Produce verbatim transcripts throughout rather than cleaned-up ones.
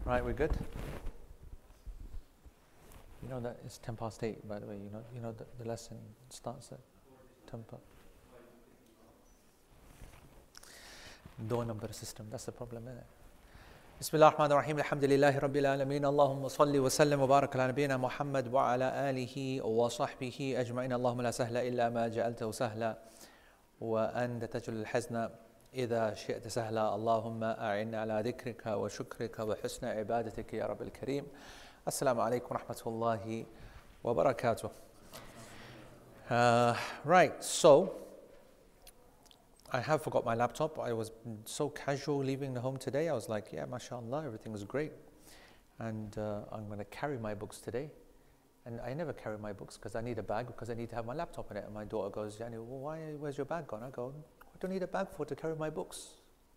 Right, we're good? You know that it's ten past eight, by the way. You know, you know the, the lesson starts at ten past. Door number system, that's the problem, isn't it? Bismillah ar-Rahman ar-Rahim, alhamdulillahi rabbil alameen, Allahumma salli wa sallim wa barak ala nabiyyina Muhammad wa ala alihi wa sahbihi ajma'in, Allahumma la sahla illa ma ja'altahu sahla wa anta taj'alul hazna idha shi'ta sahla, Allahumma a'inna ala dhikrika wa shukrika wa husna ibadatika ya rabbil kareem. Assalamu alaikum wa rahmatullahi wa barakatuh. Uh, right, so I have forgot my laptop. I was so casual leaving the home today. I was like, yeah, mashallah, everything was great. And uh, I'm going to carry my books today. And I never carry my books because I need a bag because I need to have my laptop in it. And my daughter goes, Yani, well, why, where's your bag gone? I go, what do I need a bag for to carry my books?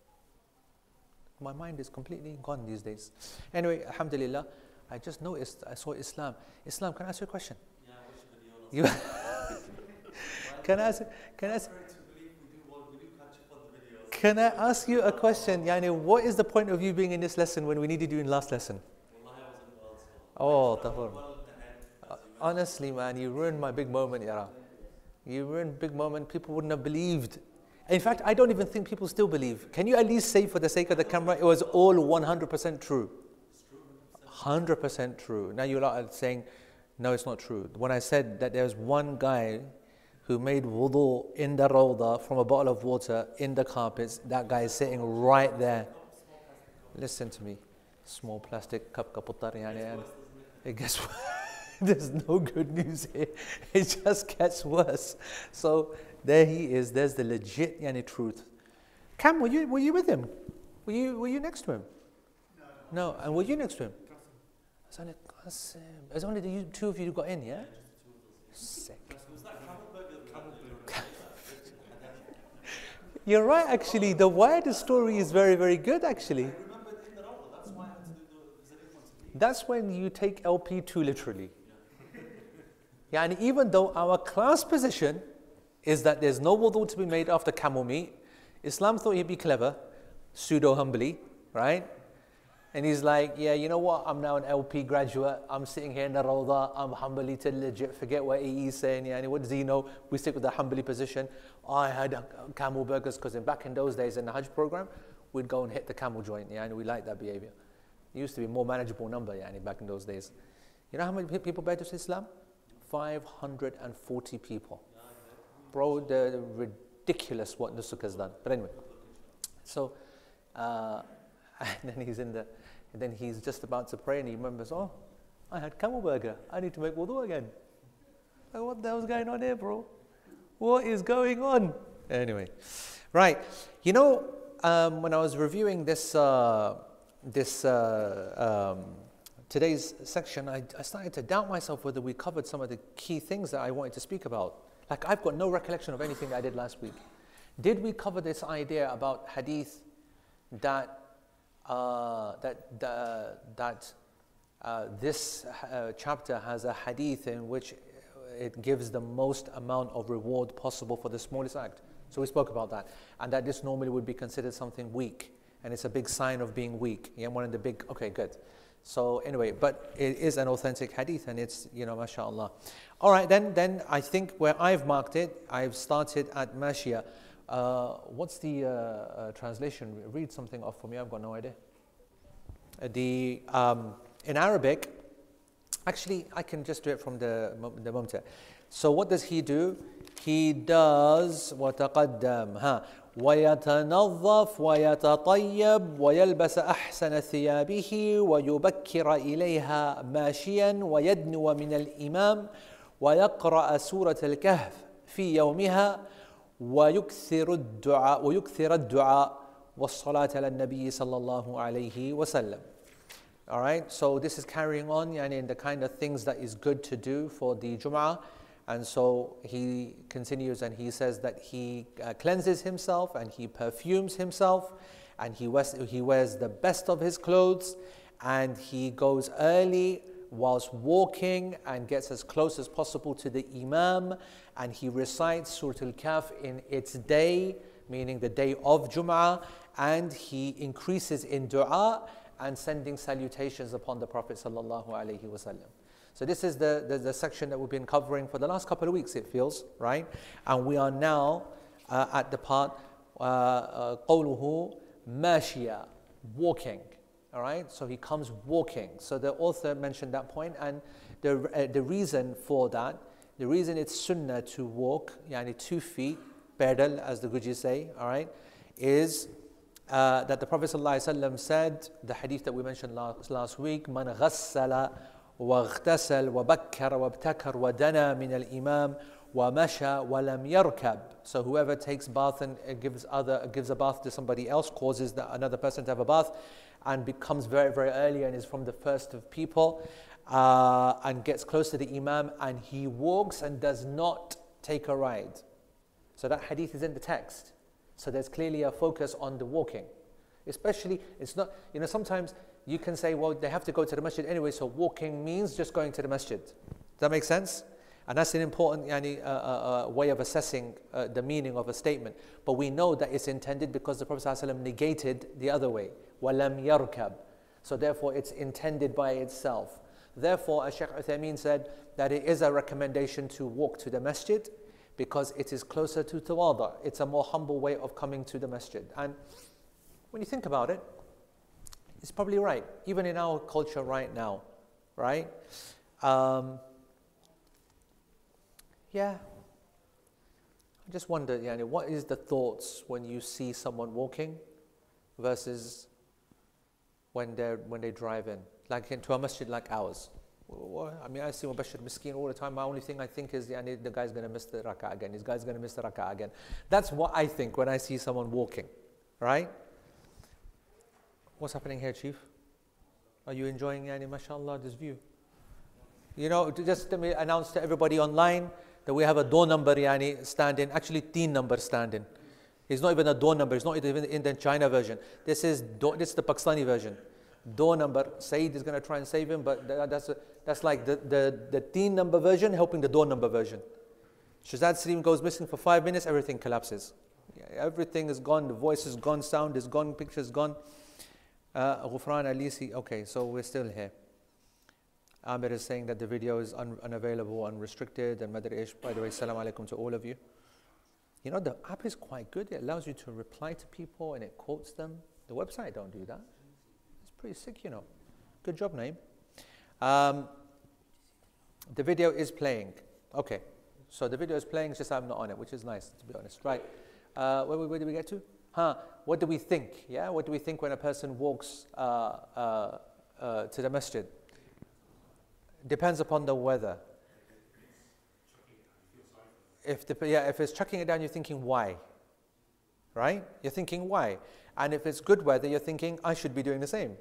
My mind is completely gone these days. Anyway, alhamdulillah, I just noticed, I saw Islam. Islam, can I ask you a question? Yeah, I watched the video. You can I ask, can I ask, Can I ask you a question? Yani, what is the point of you being in this lesson when we needed you in last lesson? Oh, Tafur. Honestly, man, you ruined my big moment, Yara. You ruined big moment. People wouldn't have believed. In fact, I don't even think people still believe. Can you at least say for the sake of the camera, it was all one hundred percent true? one hundred percent true. Now you're like saying, no, it's not true. When I said that there's one guy who made wudu in the rawda from a bottle of water in the carpets, that guy is sitting right there. Listen to me. Small plastic cup, kaputtar, yani, and it gets worse. There's no good news here. It just gets worse. So there he is. There's the legit yani, truth. Cam, were you, were you with him? Were you, were you next to him? No. No. And were you next to him? It's only, it's only the two of you who got in, yeah? Sick. You're right, actually. The wider story is very, very good, actually. That's when you take L P two literally. Yeah, and even though our class position is that there's no wudu to be made after camel meat, Islam thought he'd be clever, pseudo-humbly, right? And he's like, yeah, you know what? I'm now an L P graduate. I'm sitting here in the Rawda. I'm humbly to legit forget what he's saying. Yeah, and what does he know? We stick with the humbly position. I had camel burgers because back in those days in the Hajj program, we'd go and hit the camel joint. Yeah, and we liked that behavior. It used to be a more manageable number. Yeah, back in those days. You know how many people bear to Islam? five hundred forty people. Bro, they're ridiculous what Nusuk has done. But anyway, so uh, and then he's in the. And then he's just about to pray and he remembers, oh, I had camel burger. I need to make wudu again. Like, what the hell's going on here, bro? What is going on? Anyway, right. You know, um, when I was reviewing this, uh, this uh, um, today's section, I, I started to doubt myself whether we covered some of the key things that I wanted to speak about. Like, I've got no recollection of anything that I did last week. Did we cover this idea about hadith that Uh, that uh, that uh, this uh, chapter has a hadith in which it gives the most amount of reward possible for the smallest act? So we spoke about that, and that this normally would be considered something weak, and it's a big sign of being weak. Yeah, one of the big. Okay, good. So anyway, but it is an authentic hadith, and it's, you know, mashallah. All right, then then I think where I've marked it, I've started at Mashia. Uh, what's the uh, uh, translation? Read something off for me. I've got no idea. Uh, the um, in Arabic, actually, I can just do it from the the Mumta. So what does he do? He does وتقدم ها ويتنظف ويتطيب ويلبس أحسن ثيابه ويبكر إليها ماشيا ويدنو من الإمام ويقرأ سورة الكهف في يومها ويكثر الدعاء ويكثر الدعاء والصلاة على النبي صلى الله عليه وسلم. All right, so this is carrying on and in the kind of things that is good to do for the Jum'ah. And so he continues and he says that he uh, cleanses himself and he perfumes himself and he wears, he wears the best of his clothes and he goes early whilst walking and gets as close as possible to the Imam and he recites Surah Al-Kahf in its day, meaning the day of Jum'ah, and he increases in dua and sending salutations upon the Prophet sallallahu alaihi wasallam. So this is the, the, the section that we've been covering for the last couple of weeks, it feels, right? And we are now uh, at the part, قَوْلُهُ مَاشِيًا, walking, all right? So he comes walking. So the author mentioned that point, and the, uh, the reason for that, the reason it's sunnah to walk, yani two feet, pedal, as the Gujis say, all right, is uh, that the Prophet ﷺ said, the hadith that we mentioned last, last week, مَنْ غَسَّلَ وَاغْتَسَلْ وَبَكَّرَ وَابْتَكَرْ وَدَنَى مِنَ الْإِمَامِ وَمَشَى وَلَمْ يَرْكَبْ. So whoever takes bath and gives other gives a bath to somebody else, causes the, another person to have a bath, and becomes very, very early and is from the first of people, uh, and gets close to the Imam, and he walks and does not take a ride. So that hadith is in the text. So there's clearly a focus on the walking. Especially, it's not, you know, sometimes you can say, well, they have to go to the masjid anyway, so walking means just going to the masjid. Does that make sense? And that's an important yani, uh, uh, uh, way of assessing uh, the meaning of a statement. But we know that it's intended because the Prophet ﷺ negated the other way. وَلَمْ يَرْكَبْ. So therefore it's intended by itself. Therefore, as Shaykh Uthaymeen said, that it is a recommendation to walk to the masjid because it is closer to tawada. It's a more humble way of coming to the masjid. And when you think about it, it's probably right, even in our culture right now, right? Um, yeah. I just wonder, yani, what is the thoughts when you see someone walking versus when they're when they drive in, like into a masjid like ours? I mean, I see Mubashir Miskeen all the time. My only thing I think is yani, the guy's going to miss the rak'ah again. This guy's going to miss the rak'ah again. That's what I think when I see someone walking, right? What's happening here, Chief? Are you enjoying, yani, mashallah, this view? You know, to just let me announce to everybody online that we have a door number, yani, standing, actually teen number standing. It's not even a door number, it's not even in the China version. This is door, this is the Pakistani version. Door number, Saeed is going to try and save him, but that's, a, that's like the, the, the teen number version helping the door number version. Shazad Salim goes missing for five minutes, everything collapses. Yeah, everything is gone, the voice is gone, sound is gone, picture is gone. Uh, Ghufran Alisi, okay, so we're still here. Amir is saying that the video is un unavailable, unrestricted, and Madr Ish, by the way, salam alaikum to all of you. You know, the app is quite good. It allows you to reply to people and it quotes them. The website don't do that. It's pretty sick, you know. Good job, Naeem. Um, the video is playing. Okay, so the video is playing, it's just I'm not on it, which is nice, to be honest. Right, uh, where, where did we get to? Huh, what do we think? Yeah, what do we think when a person walks uh, uh, uh, to the masjid? Depends upon the weather. If the, yeah, if it's chucking it down, you're thinking why, right? You're thinking why, and if it's good weather, you're thinking I should be doing the same.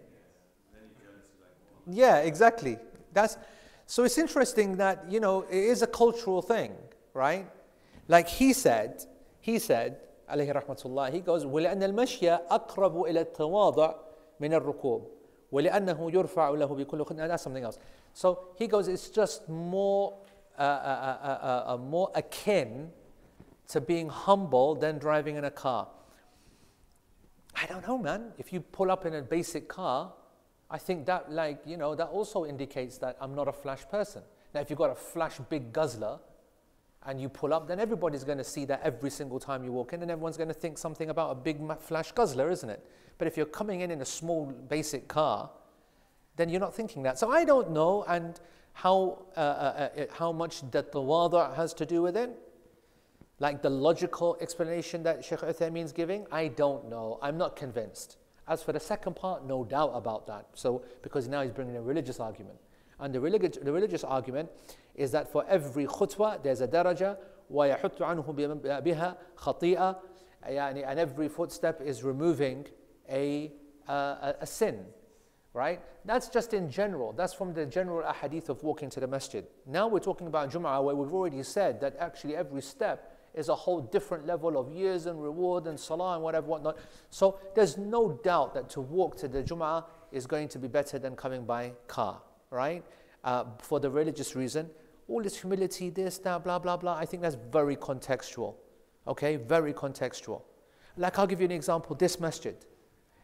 Yeah, exactly. That's so. It's interesting that, you know, it is a cultural thing, right? Like he said, he said, alayhi rahmatullah, he goes, وَلِأَنَّ الْمَشْيَ أَقْرَبُ إِلَى التَّوَاضُعِ مِنَ الرُّكُوبِ وَلِأَنَّهُ يُرْفَعُ لَهُ بِكُلِّ خُطْوَةٍ. That's something else. So he goes, it's just more, uh, uh, uh, uh, uh, more akin to being humble than driving in a car. I don't know, man. If you pull up in a basic car, I think that, like, you know, that also indicates that I'm not a flash person. Now, if you've got a flash big guzzler and you pull up, then everybody's going to see that every single time you walk in, and everyone's going to think something about a big flash guzzler, isn't it? But if you're coming in in a small basic car, then you're not thinking that. So I don't know, and how uh, uh, uh, how much the tawadu' has to do with it. Like the logical explanation that Shaykh Uthaymeen is giving, I don't know. I'm not convinced. As for the second part, no doubt about that. So, because now he's bringing a religious argument. And the, religi the religious argument is that for every khutbah, there's a daraja, وَيَحُطُّ عَنْهُ بِهَا خَطِيئَةً, and every footstep is removing a, uh, a sin, right? That's just in general. That's from the general ahadith of walking to the masjid. Now we're talking about Jum'ah, where we've already said that actually every step is a whole different level of years and reward and salah and whatever, whatnot. So there's no doubt that to walk to the Jum'ah is going to be better than coming by car, right? Uh, for the religious reason. All this humility, this, that, blah, blah, blah, I think that's very contextual, okay? Very contextual. Like, I'll give you an example, this masjid.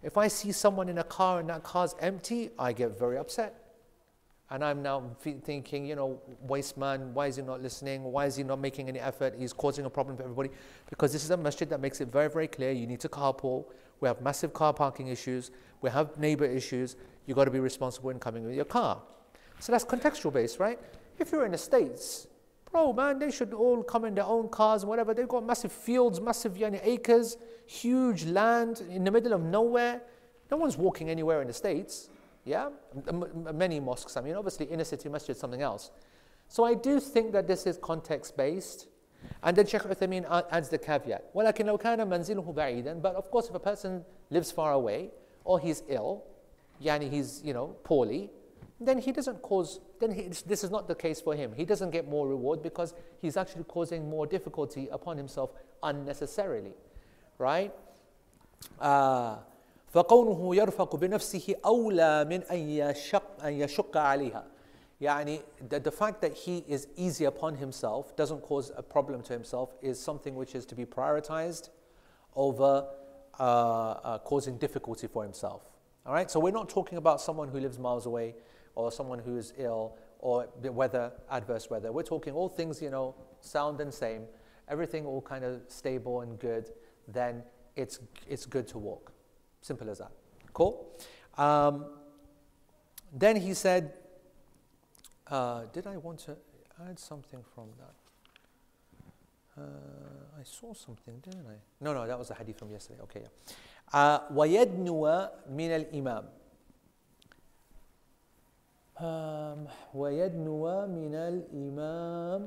If I see someone in a car and that car's empty, I get very upset. And I'm now thinking, you know, waste man, why is he not listening? Why is he not making any effort? He's causing a problem for everybody. Because this is a masjid that makes it very, very clear. You need to carpool. We have massive car parking issues. We have neighbor issues. You've got to be responsible in coming with your car. So that's contextual based, right? If you're in the States, bro, man, they should all come in their own cars and whatever. They've got massive fields, massive yani, acres, huge land in the middle of nowhere. No one's walking anywhere in the States. Yeah, M- m- many mosques. I mean, obviously, inner city masjid is something else. So I do think that this is context-based. And then Shaykh Uthaymeen adds the caveat. وَلَكِنْ لَوْ كَانَ مَنْزِلُهُ بَعِيدًا. But of course, if a person lives far away, or he's ill, yani he's, you know, poorly, then he doesn't cause, then he, this is not the case for him. He doesn't get more reward because he's actually causing more difficulty upon himself unnecessarily. Right? Uh, فَقَوْنُهُ يَرْفَقُ بِنَفْسِهِ أَوْلَى مِنْ أَنْ يَشَقَّ أَنْ يَشُقَّ عَلَيْهَا. Yani, the, the fact that he is easy upon himself, doesn't cause a problem to himself, is something which is to be prioritized over uh, uh, causing difficulty for himself. All right? So we're not talking about someone who lives miles away, or someone who is ill, or the weather, adverse weather. We're talking all things, you know, sound and same, everything all kind of stable and good, then it's it's good to walk. Simple as that. Cool? Um, then he said, uh, did I want to add something from that? Uh, I saw something, didn't I? No, no, that was a hadith from yesterday. Okay, yeah. وَيَدْنُوَ مِنَ الْإِمَامِ Um, وَيَدْنُوَ مِنَ الْإِمَامِ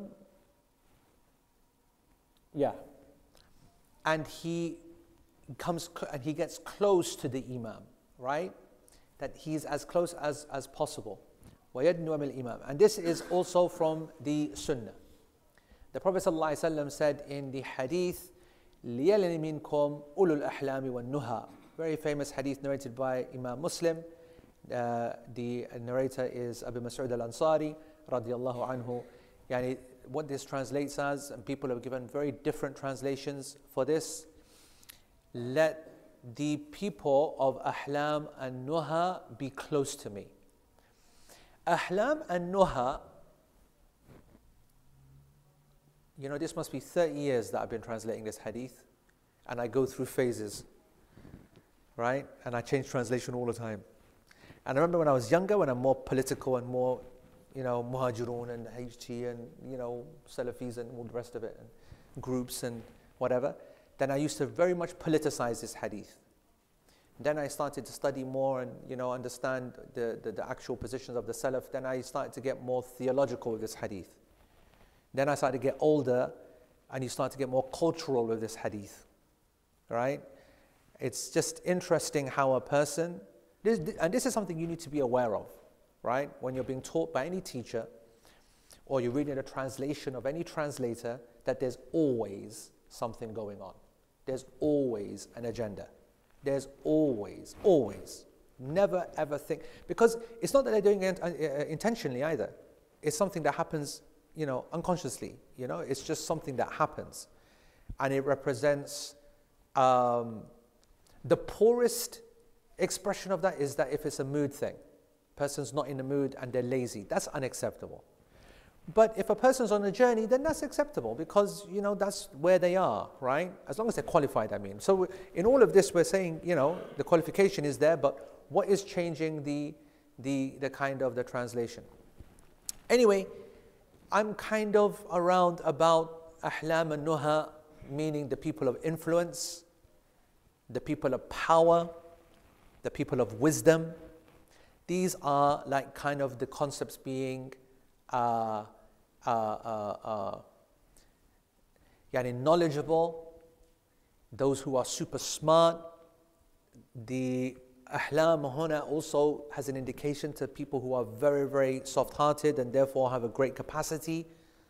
Yeah. And he comes cl- and he gets close to the Imam, right? That he's as close as, as possible. وَيَدْنُوَ مِنَ الْإِمَامِ. And this is also from the Sunnah. The Prophet ﷺ said in the hadith, لِيَلِنِ مِنْكُمْ أُولُو الْأَحْلَامِ وَالنُّهَى. Very famous hadith narrated by Imam Muslim. Uh, the narrator is Abu Mas'ud al-Ansari radiyallahu anhu. Yani, what this translates as, and people have given very different translations for this, let the people of Ahlam and Nuha be close to me. Ahlam and Nuha, you know, this must be thirty years that I've been translating this hadith, and I go through phases, right? And I change translation all the time. And I remember when I was younger, when I'm more political and more, you know, Muhajirun and H T and, you know, Salafis and all the rest of it, and groups and whatever, then I used to very much politicize this hadith. Then I started to study more and, you know, understand the, the, the actual positions of the Salaf. Then I started to get more theological with this hadith. Then I started to get older, and you start to get more cultural with this hadith, right? It's just interesting how a person, this, and this is something you need to be aware of, right? When you're being taught by any teacher, or you're reading a translation of any translator, that there's always something going on. There's always an agenda. There's always, always. Never ever think, because it's not that they're doing it uh, intentionally either. It's something that happens, you know, unconsciously. You know, it's just something that happens, and it represents um, the poorest expression of that is that if it's a mood thing, person's not in the mood and they're lazy, that's unacceptable. But if a person's on a journey, then that's acceptable because, you know, that's where they are, right? As long as they're qualified, I mean. So in all of this, we're saying, you know, the qualification is there, but what is changing the, the, the kind of the translation? Anyway, I'm kind of around about Ahlam and Nuha, meaning the people of influence, the people of power, the people of wisdom. These are like kind of the concepts being uh, uh, uh, uh, yani knowledgeable, those who are super smart. The Ahlam huna also has an indication to people who are very, very soft-hearted and therefore have a great capacity.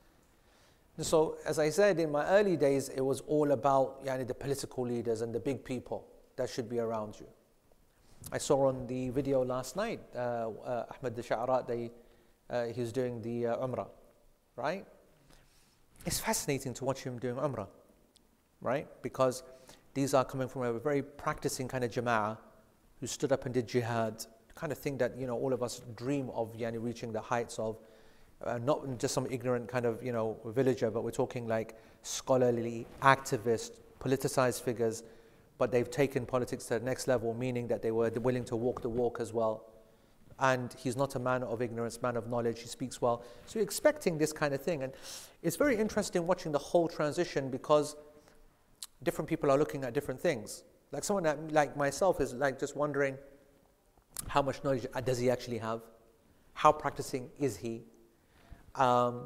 So, as I said, in my early days, it was all about yani, the political leaders and the big people that should be around you. I saw on the video last night, uh, uh, Ahmed Sha'arat, they, uh, he was doing the uh, Umrah, right? It's fascinating to watch him doing Umrah, right? Because these are coming from a very practicing kind of jama'ah, who stood up and did jihad, kind of thing that, you know, all of us dream of, yani, reaching the heights of, uh, not just some ignorant kind of, you know, villager, but we're talking like scholarly, activist, politicized figures, but they've taken politics to the next level, meaning that they were willing to walk the walk as well. And he's not a man of ignorance, man of knowledge, he speaks well. So you're expecting this kind of thing. And it's very interesting watching the whole transition because different people are looking at different things. Like someone that, like myself is like just wondering, how much knowledge does he actually have? How practicing is he? Um,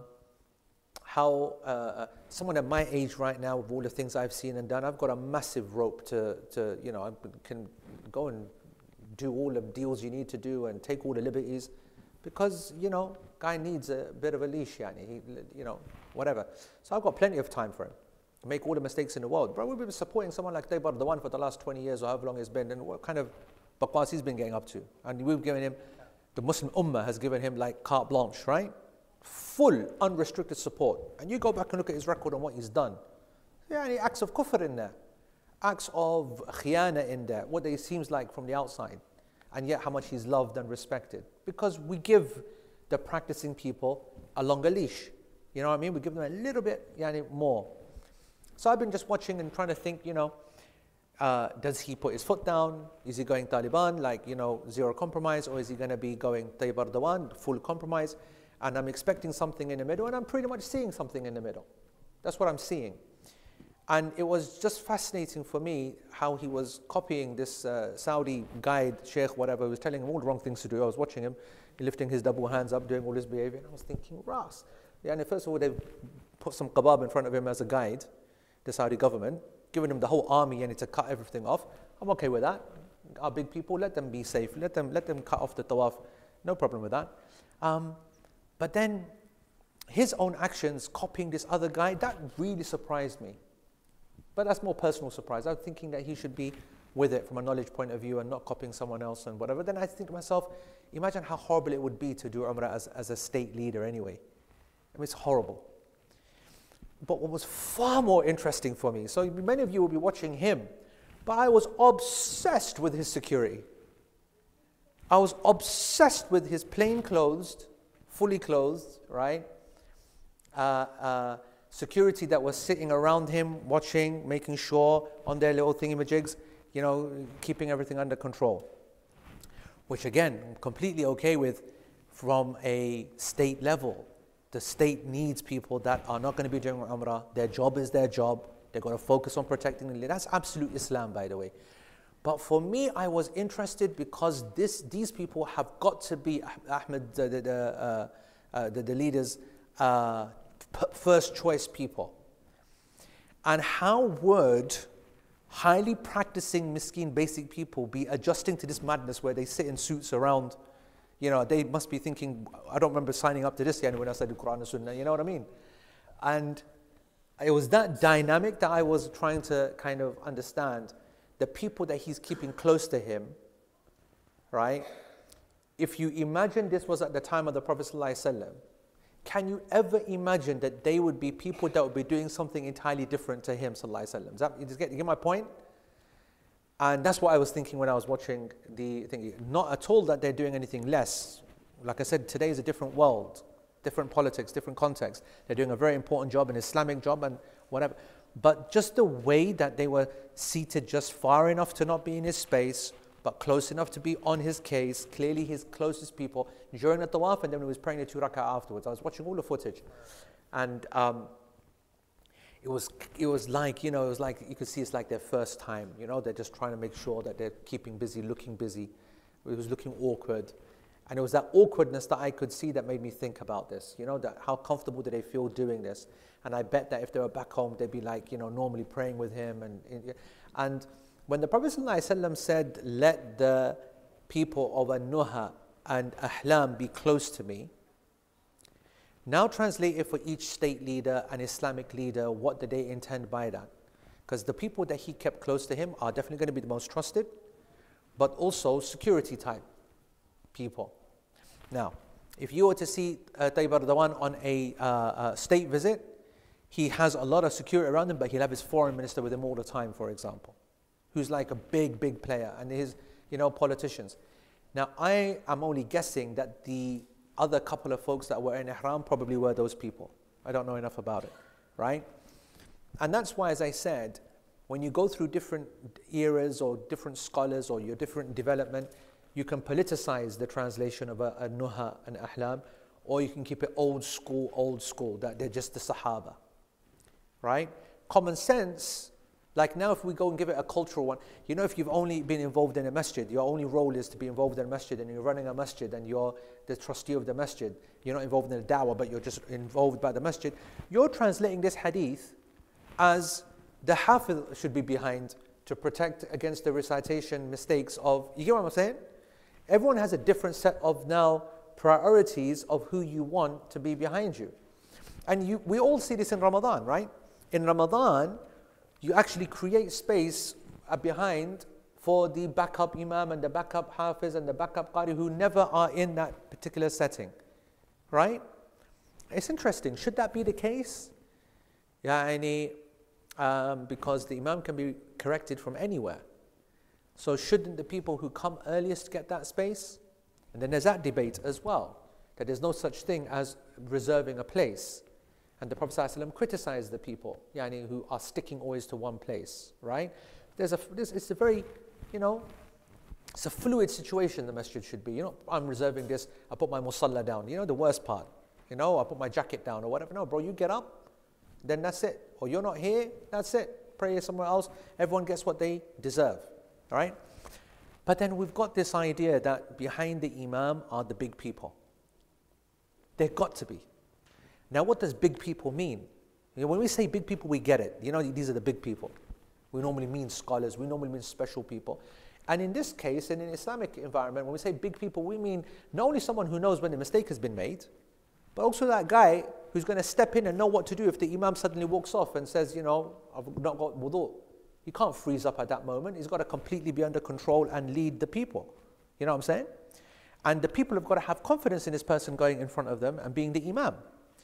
how, uh, someone at my age right now, with all the things I've seen and done, I've got a massive rope to, to you know, I can go and do all the deals you need to do and take all the liberties because, you know, guy needs a bit of a leash, yani, he, you know, whatever. So I've got plenty of time for him. Make all the mistakes in the world. Bro, we've been supporting someone like Tayyib Erdogan for the last twenty years or however long it's been, and what kind of baqas he's been getting up to. And we've given him, the Muslim Ummah has given him like carte blanche, right? Full, unrestricted support. And you go back and look at his record and what he's done. Yeah, any acts of kufr in there. Acts of khiyana in there, what it seems like from the outside. And yet how much he's loved and respected. Because we give the practicing people a longer leash. You know what I mean? We give them a little bit yani, more. So I've been just watching and trying to think, you know, uh, does he put his foot down? Is he going Taliban, like, you know, zero compromise? Or is he going to be going Tayyib Erdogan, full compromise? And I'm expecting something in the middle, and I'm pretty much seeing something in the middle. That's what I'm seeing. And it was just fascinating for me how he was copying this uh, Saudi guide, sheikh, whatever, who was telling him all the wrong things to do. I was watching him, lifting his double hands up, doing all his behavior, and I was thinking, Ras. Yeah, and first of all, they put some kebab in front of him as a guide, the Saudi government, giving him the whole army and to cut everything off. I'm okay with that. Our big people, let them be safe. Let them, let them cut off the tawaf. No problem with that. Um, but then his own actions, copying this other guy, that really surprised me. But that's more personal surprise. I was thinking that he should be with it from a knowledge point of view and not copying someone else and whatever. Then I think to myself, imagine how horrible it would be to do Umrah as, as a state leader anyway. I mean, it's horrible. But what was far more interesting for me, so many of you will be watching him, but I was obsessed with his security. I was obsessed with his plain clothed, fully clothed, right? Uh, uh, security that was sitting around him, watching, making sure on their little thingy-majigs, you know, keeping everything under control. Which again, I'm completely okay with from a state level. The state needs people that are not going to be doing Umrah. Their job is their job. They've got to focus on protecting the land. That's absolute Islam, by the way. But for me, I was interested because this, these people have got to be Ahmed, the, the, uh, uh, the, the leaders, uh, first choice people. And how would highly practicing, miskin, basic people be adjusting to this madness where they sit in suits around? You know, they must be thinking, I don't remember signing up to this yani when I studied Quran and Sunnah, you know what I mean? And it was that dynamic that I was trying to kind of understand. The people that he's keeping close to him, right? If you imagine this was at the time of the Prophet ﷺ, can you ever imagine that they would be people that would be doing something entirely different to him ﷺ? Is that, you, get, you get my point? And that's what I was thinking when I was watching the thing. Not at all that they're doing anything less. Like I said, today is a different world, different politics, different context. They're doing a very important job, an Islamic job and whatever. But just the way that they were seated just far enough to not be in his space, but close enough to be on his case, clearly his closest people, during the tawaf, and then he was praying the two rak'ah afterwards. I was watching all the footage. And um, it was it was like, you know, it was like, you could see it's like their first time, you know, they're just trying to make sure that they're keeping busy, looking busy. It was looking awkward. And it was that awkwardness that I could see that made me think about this, you know, that how comfortable do they feel doing this? And I bet that if they were back home, they'd be like, you know, normally praying with him. And, and when the Prophet ﷺ said, let the people of An-Nuha and Ahlam be close to me, now translate it for each state leader and Islamic leader, what did they intend by that? Because the people that he kept close to him are definitely going to be the most trusted, but also security type people. Now, if you were to see uh, Tayyib Erdogan on a uh, uh, state visit, he has a lot of security around him, but he'll have his foreign minister with him all the time, for example, who's like a big, big player. And his, you know, politicians. Now, I am only guessing that the other couple of folks that were in Ihram probably were those people. I don't know enough about it, right? And that's why, as I said, when you go through different eras or different scholars or your different development, you can politicize the translation of a, a Nuha and Ahlam, or you can keep it old school, old school, that they're just the Sahaba, right? Common sense, like now if we go and give it a cultural one, you know, if you've only been involved in a masjid, your only role is to be involved in a masjid, and you're running a masjid and you're the trustee of the masjid, you're not involved in the da'wah, but you're just involved by the masjid, you're translating this hadith as the hafiz should be behind to protect against the recitation mistakes of, you get what I'm saying? Everyone has a different set of now priorities of who you want to be behind you. And you, we all see this in Ramadan, right? In Ramadan, you actually create space behind for the backup imam and the backup hafiz and the backup qari who never are in that particular setting, right? It's interesting. Should that be the case? Yani, um, because the imam can be corrected from anywhere. So shouldn't the people who come earliest get that space? And then there's that debate as well, that there's no such thing as reserving a place. And the Prophet ﷺ criticized the people, yani, who are sticking always to one place, right? There's a, this, it's a very, you know, it's a fluid situation the masjid should be. You know, I'm reserving this, I put my musalla down. You know, the worst part, you know, I put my jacket down or whatever. No, bro, you get up, then that's it. Or you're not here, that's it. Pray somewhere else. Everyone gets what they deserve, all right? But then we've got this idea that behind the imam are the big people. They've got to be. Now, what does big people mean? You know, when we say big people, we get it. You know, these are the big people. We normally mean scholars. We normally mean special people. And in this case, in an Islamic environment, when we say big people, we mean not only someone who knows when the mistake has been made, but also that guy who's going to step in and know what to do if the imam suddenly walks off and says, you know, I've not got wudu. He can't freeze up at that moment. He's got to completely be under control and lead the people. You know what I'm saying? And the people have got to have confidence in this person going in front of them and being the imam.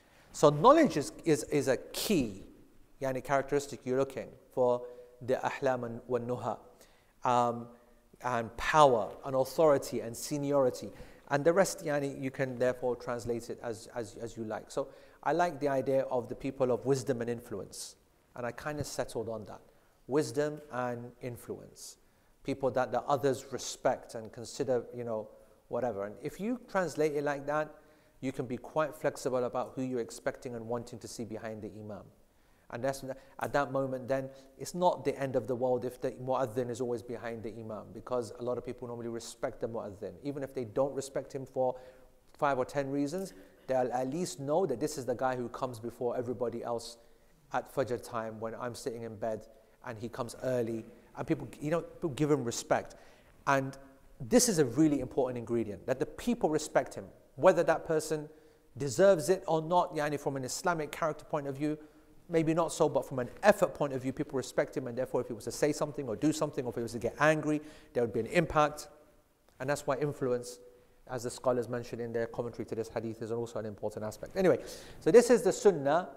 So knowledge is, is, is a key yani, characteristic you're looking for the ahlam and wa nuha. Um, and power and authority and seniority. And the rest, yani, you can therefore translate it as, as, as you like. So I like the idea of the people of wisdom and influence. And I kind of settled on that. Wisdom and influence. People that the others respect and consider, you know, whatever. And if you translate it like that, you can be quite flexible about who you're expecting and wanting to see behind the imam. And that's, at that moment then, it's not the end of the world if the mu'adhin is always behind the imam, because a lot of people normally respect the mu'adhin. Even if they don't respect him for five or ten reasons, they'll at least know that this is the guy who comes before everybody else at Fajr time when I'm sitting in bed, and he comes early, and people, you know, people give him respect. And this is a really important ingredient, that the people respect him, whether that person deserves it or not, yani from an Islamic character point of view, maybe not so, but from an effort point of view, people respect him, and therefore if he was to say something or do something, or if he was to get angry, there would be an impact. And that's why influence, as the scholars mentioned in their commentary to this hadith, is also an important aspect. Anyway, so this is the sunnah,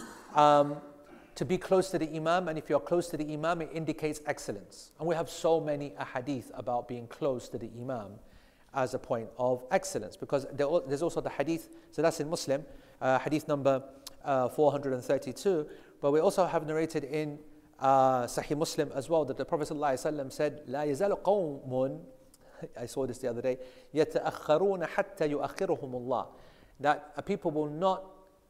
um, to be close to the imam, and if you're close to the imam, it indicates excellence. And we have so many ahadith about being close to the imam as a point of excellence, because there, there's also the hadith, so that's in Muslim, uh, hadith number uh, four hundred thirty-two, but we also have narrated in uh, Sahih Muslim as well that the Prophet ﷺ said, لا يزال قوم, I saw this the other day, يتأخرون حتى يؤخرهم الله, that a people will not,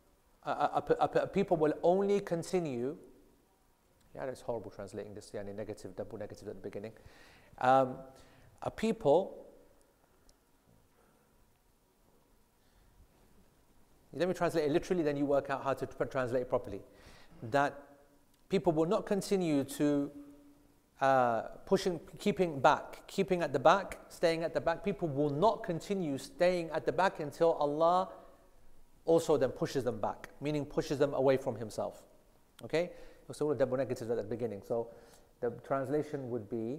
uh, a, a, a people will only continue, yeah, that's horrible translating this, yeah, negative, double negative at the beginning, um, a people, let me translate it literally, then you work out how to translate it properly. That people will not continue to uh, pushing, keeping back, keeping at the back, staying at the back. People will not continue staying at the back until Allah also then pushes them back, meaning pushes them away from Himself. Okay? So all the double negatives at the beginning. So the translation would be,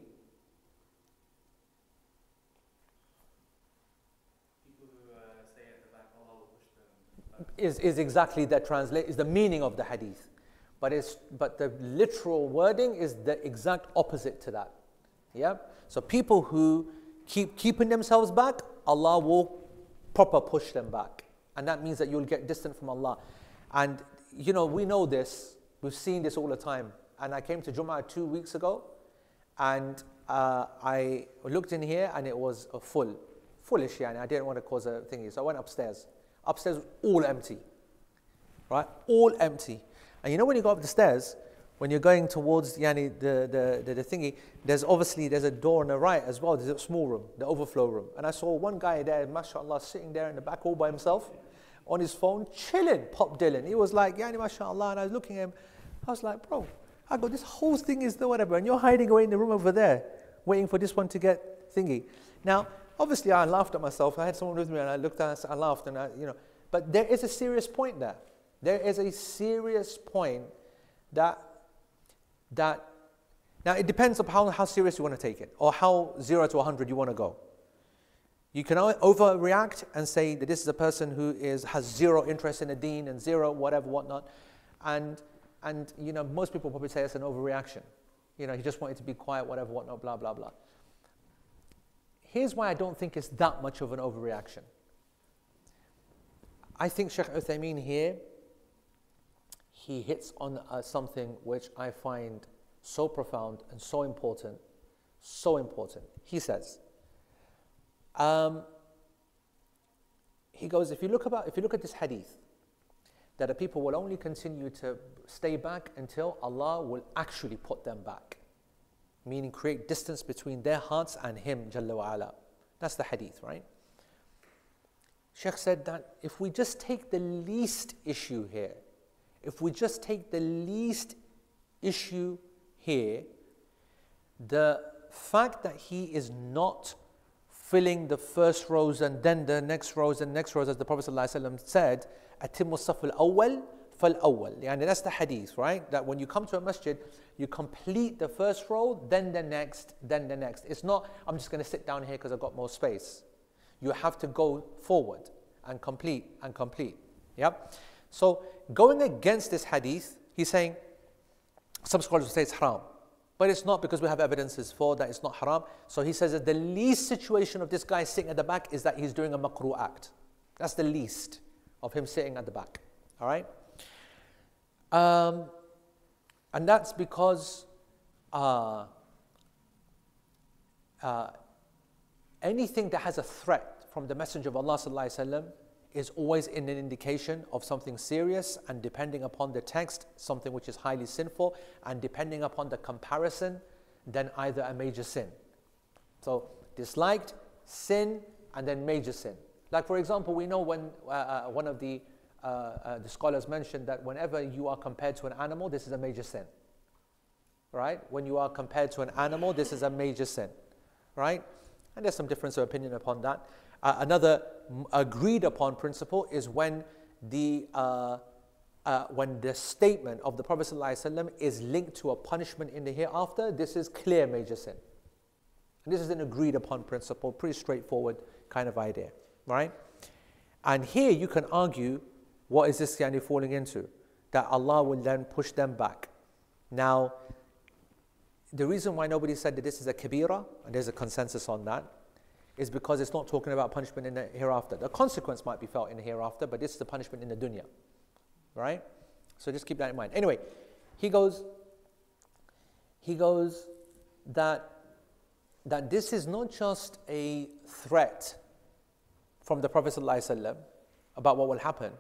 Is, is exactly that translate is the meaning of the hadith, but it's but the literal wording is the exact opposite to that. Yeah? So people who keep keeping themselves back, Allah will proper push them back. And that means that you'll get distant from Allah. And, you know, we know this. We've seen this all the time. And I came to Jum'ah two weeks ago, and uh, I looked in here, and it was a full, fullish, yani. I didn't want to cause a thingy. So I went upstairs. Upstairs was all empty. Right? All empty. And you know when you go up the stairs, when you're going towards yani, the, the, the, the thingy, there's obviously, there's a door on the right as well. There's a small room, the overflow room. And I saw one guy there, mashallah, sitting there in the back all by himself on his phone, chilling, Pop Dylan. He was like, yani, mashallah. And I was looking at him. I was like, bro, I go, this whole thing is the whatever. And you're hiding away in the room over there, waiting for this one to get thingy. Now, obviously, I laughed at myself. I had someone with me and I looked at it, I laughed. and I, you know. But there is a serious point there. There is a serious point that That, now it depends on how, how serious you want to take it, or how zero to one hundred you want to go. You can overreact and say that this is a person who is, has zero interest in the deen and zero whatever, whatnot. And, and you know, most people probably say it's an overreaction. You know, he just wanted to be quiet, whatever, whatnot, blah, blah, blah. Here's why I don't think it's that much of an overreaction. I think Shaykh Uthaymeen here, he hits on uh, something which I find so profound and so important, so important. He says, um, he goes, if you look about, if you look at this hadith, that the people will only continue to stay back until Allah will actually put them back, meaning create distance between their hearts and Him, Jalla wa Ala. That's the hadith, right? Shaykh said that if we just take the least issue here, if we just take the least issue here, the fact that he is not filling the first rows and then the next rows and next rows, as the Prophet ﷺ said, أَتِمُّ الصَّفُ الْأَوَّلِ فَالْأَوَّلِ. And that's the hadith, right? That when you come to a masjid, you complete the first row, then the next, then the next. It's not, I'm just going to sit down here because I've got more space. You have to go forward and complete and complete. Yep. So going against this hadith, he's saying, some scholars will say it's haram. But it's not, because we have evidences for that it's not haram. So he says that the least situation of this guy sitting at the back is that he's doing a makruh act. That's the least of him sitting at the back. All right? Um, and that's because uh, uh, anything that has a threat from the Messenger of Allah sallallahu alaihi wasallam is always in an indication of something serious, and depending upon the text, something which is highly sinful, and depending upon the comparison, then either a major sin. So disliked, sin, and then major sin. Like for example, we know when uh, uh, one of the, uh, uh, the scholars mentioned that whenever you are compared to an animal, this is a major sin. Right? When you are compared to an animal, this is a major sin. Right? And there's some difference of opinion upon that. Uh, another agreed upon principle is when the uh, uh, when the statement of the Prophet ﷺ is linked to a punishment in the hereafter. This is clear major sin, and this is an agreed upon principle, pretty straightforward kind of idea, right? And here you can argue, what is this yani falling into? That Allah will then push them back. Now, the reason why nobody said that this is a kabira, and there's a consensus on that, is because it's not talking about punishment in the hereafter. The consequence might be felt in the hereafter, but this is the punishment in the dunya, right? So just keep that in mind. Anyway, he goes, he goes that, that this is not just a threat from the Prophet ﷺ about what will happen,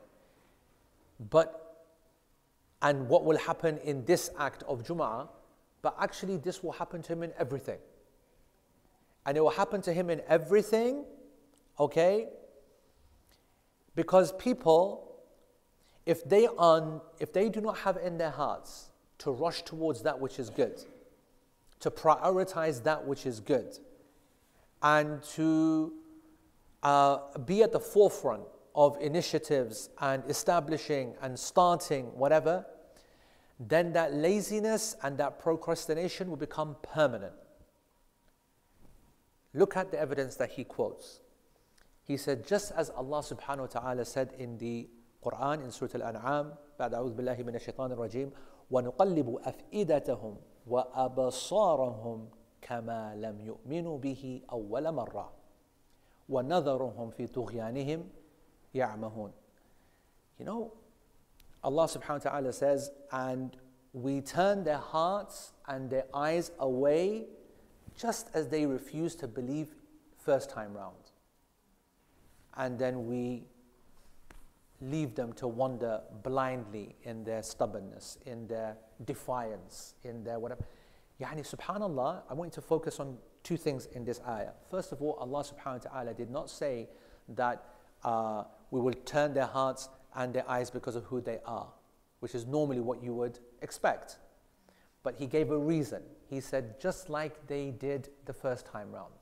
but, and what will happen in this act of Jum'ah, but actually this will happen to him in everything. And it will happen to him in everything, okay? Because people, if they are, if they do not have in their hearts to rush towards that which is good, to prioritize that which is good, and to uh, be at the forefront of initiatives and establishing and starting whatever, then that laziness and that procrastination will become permanent. Look at the evidence that he quotes. He said, just as Allah subhanahu wa ta'ala said in the Quran, in Surah Al-An'am, بعد أعوذ بالله من الشيطان الرجيم, وَنُقَلِّبُ أَفْئِدَتَهُمْ وَأَبَصَارَهُمْ كما لم يؤمنوا به أول مرة وَنَذَرُهُمْ فِي طُغْيَانِهِمْ يَعْمَهُونَ. You know, Allah subhanahu wa ta'ala says, and we turn their hearts and their eyes away just as they refused to believe first time round. And then we leave them to wander blindly in their stubbornness, in their defiance, in their whatever. Yani subhanallah, I want you to focus on two things in this ayah. First of all, Allah subhanahu wa ta'ala did not say that uh, we will turn their hearts and their eyes because of who they are, which is normally what you would expect. But He gave a reason. He said, just like they did the first time round.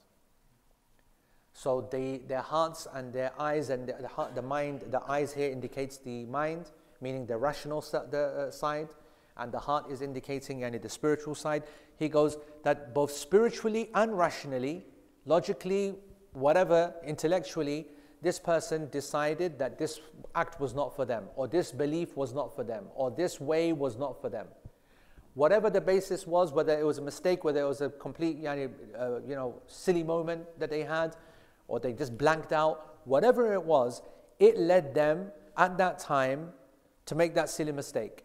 So they, their hearts and their eyes and the, the, heart, the mind, the eyes here indicates the mind, meaning the rational the, uh, side, and the heart is indicating yani, the spiritual side. He goes that both spiritually and rationally, logically, whatever, intellectually, this person decided that this act was not for them, or this belief was not for them, or this way was not for them. Whatever the basis was, whether it was a mistake, whether it was a complete yani, uh, you know, silly moment that they had, or they just blanked out, whatever it was, it led them at that time to make that silly mistake.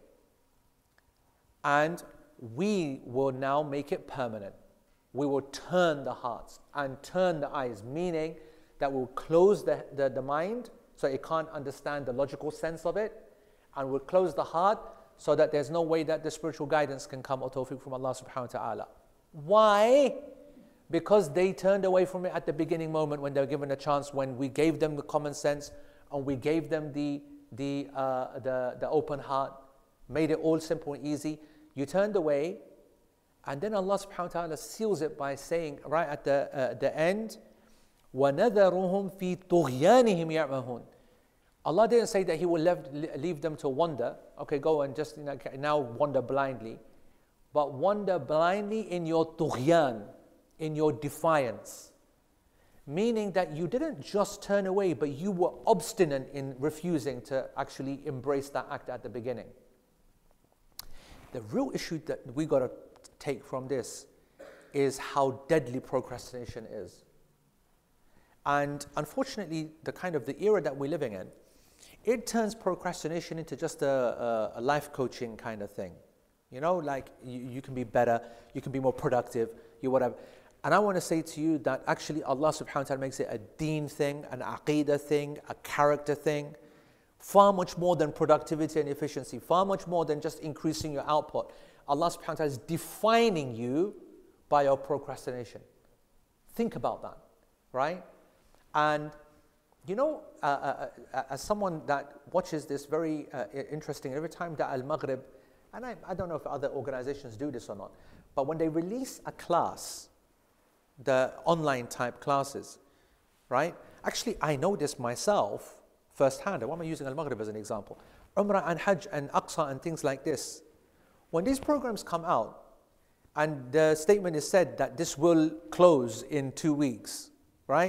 And we will now make it permanent. We will turn the hearts and turn the eyes, meaning that we'll close the, the, the mind so it can't understand the logical sense of it, and we'll close the heart so that there's no way that the spiritual guidance can come or tawfiq from Allah subhanahu wa ta'ala. Why? Because they turned away from it at the beginning moment when they were given a chance, when we gave them the common sense and we gave them the, the, uh, the, the open heart, made it all simple and easy. You turned away, and then Allah subhanahu wa ta'ala seals it by saying right at the, uh, the end, وَنَذَرُهُمْ فِي طُغْيَانِهِمْ يَعْمَهُونَ. Allah didn't say that He will leave, leave them to wander. Okay, go and just you know, now wander blindly. But wander blindly in your tughyan, in your defiance. Meaning that you didn't just turn away, but you were obstinate in refusing to actually embrace that act at the beginning. The real issue that we got to take from this is how deadly procrastination is. And unfortunately, the kind of the era that we're living in, it turns procrastination into just a, a, a life coaching kind of thing. You know, like you, you can be better, you can be more productive, you whatever. And I want to say to you that actually Allah subhanahu wa ta'ala makes it a deen thing, an aqeedah thing, a character thing, far much more than productivity and efficiency, far much more than just increasing your output. Allah subhanahu wa ta'ala is defining you by your procrastination. Think about that, right? And you know, uh, uh, uh, as someone that watches this very uh, interesting, every time that Al-Maghrib, and I, I don't know if other organizations do this or not, but when they release a class, the online type classes, right? Actually, I know this myself firsthand. Why am I using Al-Maghrib as an example? Umrah and Hajj and Aqsa and things like this. When these programs come out, and the statement is said that this will close in two weeks, right?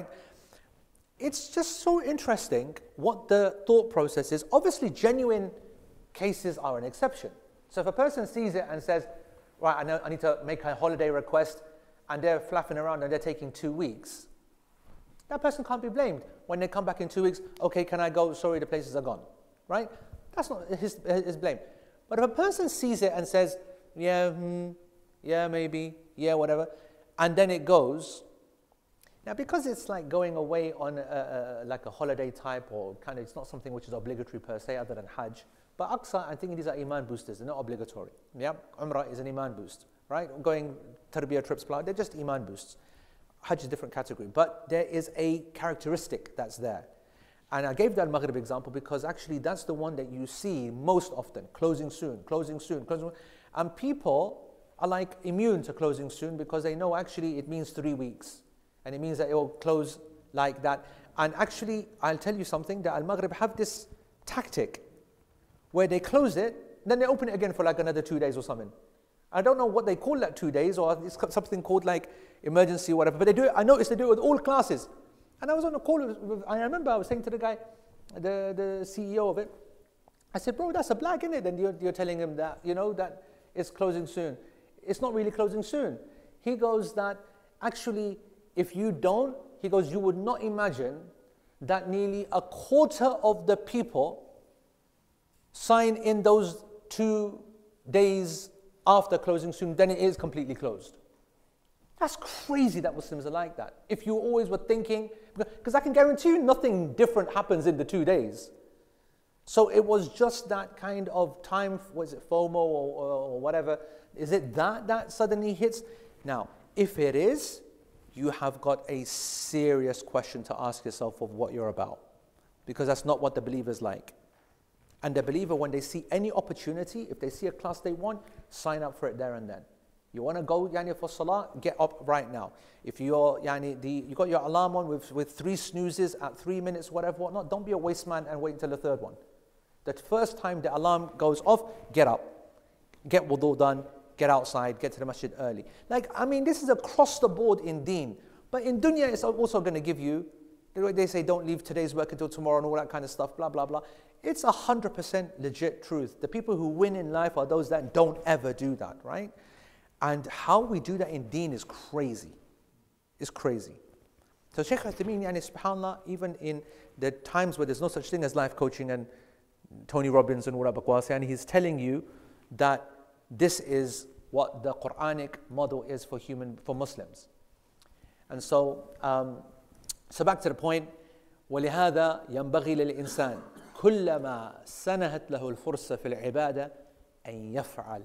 It's just so interesting what the thought process is. Obviously, genuine cases are an exception. So if a person sees it and says, right, I, know I need to make a holiday request, and they're flapping around and they're taking two weeks, that person can't be blamed. When they come back in two weeks, okay, can I go? Sorry, the places are gone, right? That's not his, his blame. But if a person sees it and says, yeah, hmm, yeah, maybe, yeah, whatever, and then it goes, now, because it's like going away on a, a, like a holiday type, or kind of, it's not something which is obligatory per se other than Hajj. But Aqsa, I think these are Iman boosters, they're not obligatory. Yeah, Umrah is an Iman boost, right? Going Tarbiyah trips, they're just Iman boosts. Hajj is a different category, but there is a characteristic that's there. And I gave that Maghrib example because actually that's the one that you see most often, closing soon, closing soon, closing soon. And people are like immune to closing soon because they know actually it means three weeks. And it means that it will close like that. And actually, I'll tell you something, that Al-Maghrib have this tactic where they close it, then they open it again for like another two days or something. I don't know what they call that two days, or it's something called like emergency or whatever, but they do it, I noticed they do it with all classes. And I was on a call, with, I remember I was saying to the guy, the, the C E O of it, I said, bro, that's a blag, isn't it? And you're, you're telling him that, you know, that it's closing soon. It's not really closing soon. He goes that actually, if you don't, he goes, you would not imagine that nearly a quarter of the people sign in those two days after closing soon, then it is completely closed. That's crazy that Muslims are like that. If you always were thinking, because I can guarantee you nothing different happens in the two days. So it was just that kind of time, was it FOMO or, or, or whatever? Is it that that suddenly hits? Now, if it is, you have got a serious question to ask yourself of what you're about. Because that's not what the believer's like. And the believer, when they see any opportunity, if they see a class they want, sign up for it there and then. You want to go yani, for salah, get up right now. If you're, yani, the, you got your alarm on with, with three snoozes at three minutes, whatever, whatnot, don't be a waste man and wait until the third one. The first time the alarm goes off, get up. Get wudu done, get outside, get to the masjid early. Like, I mean, this is across the board in deen. But in dunya, it's also going to give you, they say don't leave today's work until tomorrow and all that kind of stuff, blah, blah, blah. It's one hundred percent legit truth. The people who win in life are those that don't ever do that, right? And how we do that in deen is crazy. It's crazy. So Shaykh Uthaymeen, yani, subhanAllah, even in the times where there's no such thing as life coaching and Tony Robbins and Wura Bakwasi, and he's telling you that this is what the Quranic model is for human, for Muslims. And so, um, so back to the point, وَلِهَذَا يَنْبَغِي لِلْإِنسَانِ كُلَّمَا سَنَهَتْ لَهُ الْفُرْصَةِ فِي الْعِبَادَةِ أَنْ يَفْعَلْ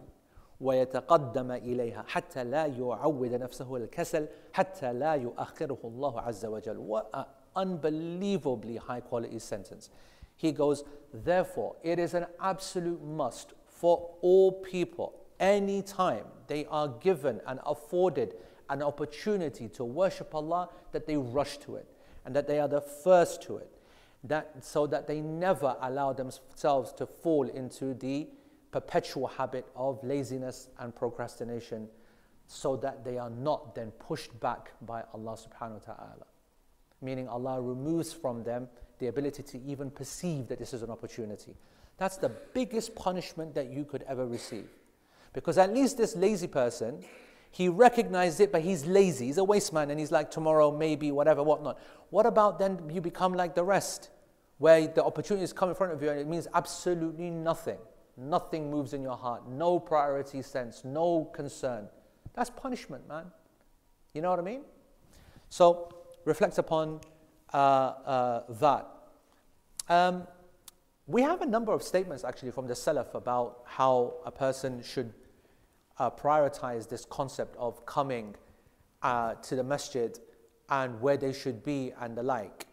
ويتقدم إليها حتى لا يعود نفسه الكسل حتى لا يؤخره الله عز وجل. What an unbelievably high quality sentence. He goes, therefore, it is an absolute must for all people, anytime they are given and afforded an opportunity to worship Allah, that they rush to it and that they are the first to it, that, so that they never allow themselves to fall into the perpetual habit of laziness and procrastination, so that they are not then pushed back by Allah subhanahu wa ta'ala. Meaning Allah removes from them the ability to even perceive that this is an opportunity. That's the biggest punishment that you could ever receive. Because at least this lazy person, he recognized it, but he's lazy. He's a waste man, and he's like, tomorrow, maybe, whatever, whatnot. What about then you become like the rest, where the opportunities come in front of you and it means absolutely nothing. Nothing moves in your heart, no priority sense, no concern. That's punishment, man. You know what I mean? So, reflect upon uh, uh, that. Um, we have a number of statements actually from the Salaf about how a person should uh, prioritize this concept of coming uh, to the masjid and where they should be and the like.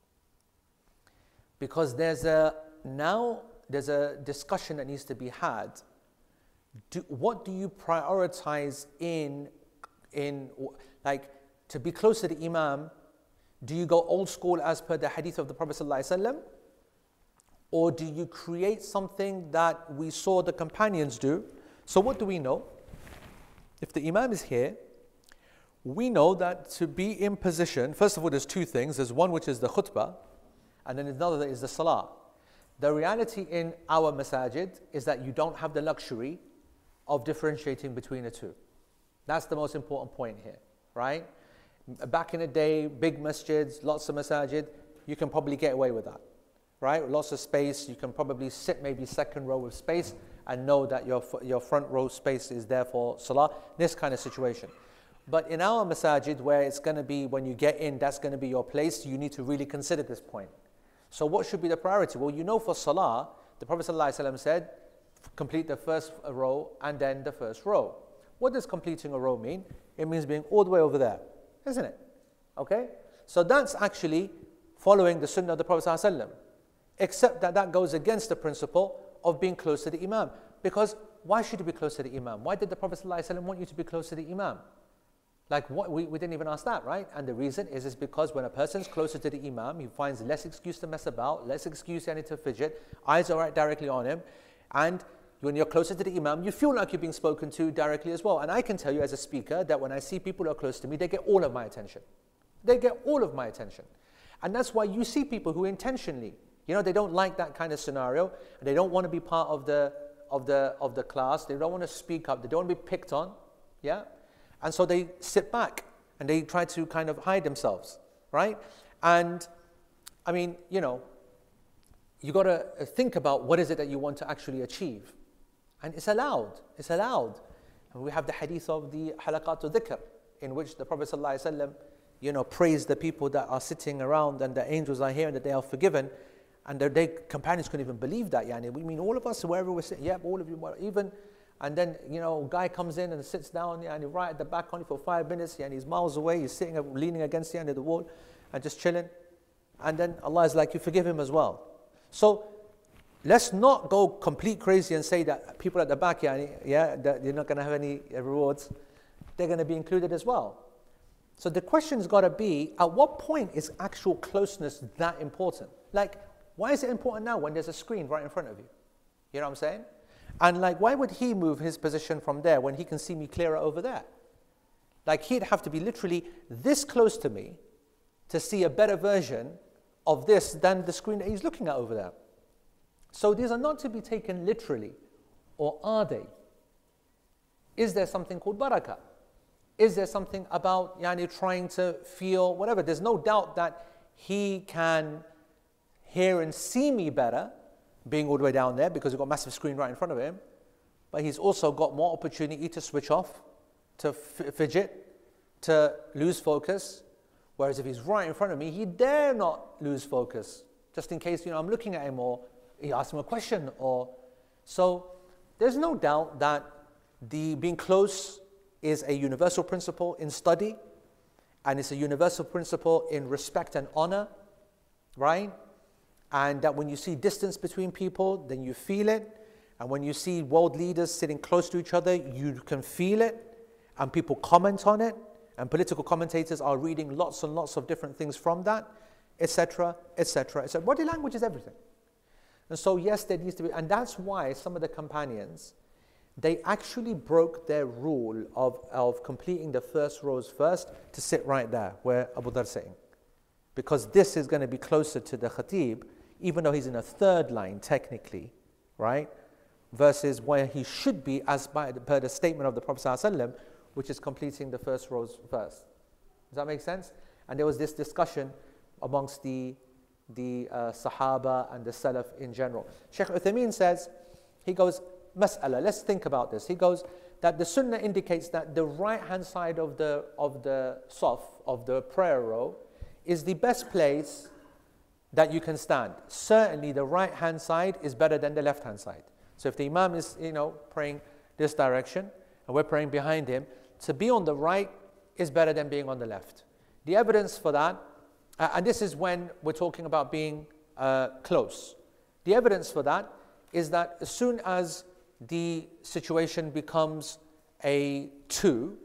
Because there's a, now, there's a discussion that needs to be had. Do, what do you prioritize in, in, like, to be close to the Imam? Do you go old school as per the hadith of the Prophet ﷺ? Or do you create something that we saw the companions do? So what do we know? If the Imam is here, we know that to be in position, first of all, there's two things. There's one which is the khutbah, and then another that is the salah. The reality in our masajid is that you don't have the luxury of differentiating between the two. That's the most important point here, right? Back in the day, big masjids, lots of masajid, you can probably get away with that, right? Lots of space, you can probably sit maybe second row with space and know that your, your front row space is there for salah, this kind of situation. But in our masajid, where it's going to be, when you get in, that's going to be your place, you need to really consider this point. So what should be the priority? Well, you know, for salah, the Prophet ﷺ said, complete the first row and then the first row. What does completing a row mean? It means being all the way over there, isn't it? Okay? So that's actually following the sunnah of the Prophet ﷺ. Except that that goes against the principle of being close to the Imam. Because why should you be close to the Imam? Why did the Prophet ﷺ want you to be close to the Imam? Like, what, we, we didn't even ask that, right? And the reason is, is because when a person's closer to the Imam, he finds less excuse to mess about, less excuse to fidget, eyes are right directly on him, and when you're closer to the Imam, you feel like you're being spoken to directly as well. And I can tell you as a speaker that when I see people who are close to me, they get all of my attention. They get all of my attention. And that's why you see people who intentionally, you know, they don't like that kind of scenario, and they don't want to be part of the, of the, of the class, they don't want to speak up, they don't want to be picked on, yeah? And so they sit back and they try to kind of hide themselves, right? And I mean, you know, you got to think about what is it that you want to actually achieve. And it's allowed, it's allowed. And we have the hadith of the halaqat al-dhikr, in which the Prophet ﷺ, you know, praised the people that are sitting around and the angels are here and that they are forgiven. And their, their companions couldn't even believe that. Yani, we mean all of us, wherever we're sitting, yep, all of you, even, and then, you know, a guy comes in and sits down, and right at the back only for five minutes, and he's miles away, he's sitting, leaning against the end of the wall, and just chilling. And then Allah is like, you forgive him as well. So, let's not go complete crazy and say that people at the back, yeah, yeah that you're not going to have any rewards. They're going to be included as well. So the question's got to be, at what point is actual closeness that important? Like, why is it important now when there's a screen right in front of you? You know what I'm saying? And like, why would he move his position from there when he can see me clearer over there? Like, he'd have to be literally this close to me to see a better version of this than the screen that he's looking at over there. So these are not to be taken literally, or are they? Is there something called barakah? Is there something about yani, trying to feel whatever? There's no doubt that he can hear and see me better, being all the way down there, because we've got a massive screen right in front of him. But he's also got more opportunity to switch off, to f- fidget, to lose focus. Whereas if he's right in front of me, he dare not lose focus, just in case, you know, I'm looking at him, or he asks him a question, or so. There's no doubt that the being close is a universal principle in study, and it's a universal principle in respect and honor, right? And that when you see distance between people, then you feel it. And when you see world leaders sitting close to each other, you can feel it, and people comment on it, and political commentators are reading lots and lots of different things from that, et cetera, et cetera, et cetera. Body language is everything. And so yes, there needs to be, and that's why some of the companions, they actually broke their rule of, of completing the first rows first to sit right there where Abu Dharr is sitting. Because this is going to be closer to the khatib, even though he's in a third line technically, right? Versus where he should be as by, per the statement of the Prophet ﷺ, which is completing the first rows first. Does that make sense? And there was this discussion amongst the, the uh, Sahaba and the Salaf in general. Shaykh Uthaymeen says, he goes, Mas'ala, let's think about this. He goes that the Sunnah indicates that the right hand side of the of the saf, of the prayer row, is the best place that you can stand. Certainly the right hand side is better than the left hand side. So if the Imam is, you know, praying this direction and we're praying behind him, to be on the right is better than being on the left. The evidence for that, uh, and this is when we're talking about being uh, close. The evidence for that is that as soon as the situation becomes a two,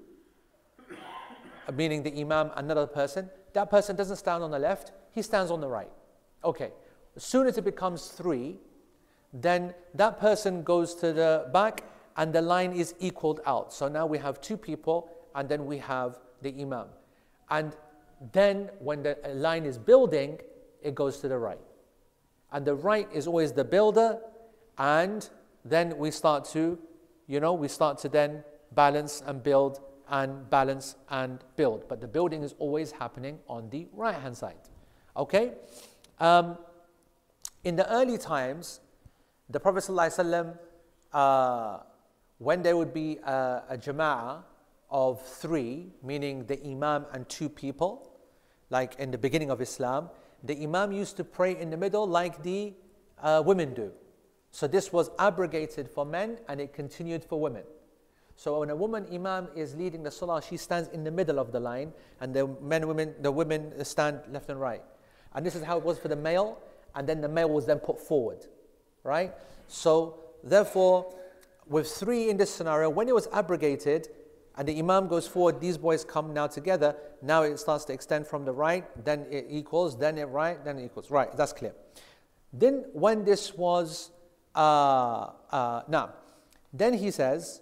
meaning the Imam, another person, that person doesn't stand on the left, he stands on the right. Okay, as soon as it becomes three, then that person goes to the back and the line is equaled out. So now we have two people and then we have the Imam. And then when the line is building, it goes to the right. And the right is always the builder, and then we start to, you know, we start to then balance and build and balance and build. But the building is always happening on the right-hand side. Okay? Um, in the early times, the Prophet ﷺ, uh, when there would be a, a jama'ah of three, meaning the Imam and two people, like in the beginning of Islam, the Imam used to pray in the middle like the uh, women do. So this was abrogated for men and it continued for women. So when a woman Imam is leading the salah, she stands in the middle of the line, and the men, women, the women stand left and right. And this is how it was for the male, and then the male was then put forward, right? So therefore, with three in this scenario, when it was abrogated, and the Imam goes forward, these boys come now together, now it starts to extend from the right, then it equals, then it right, then it equals. Right, that's clear. Then when this was, uh, uh, now, then he says,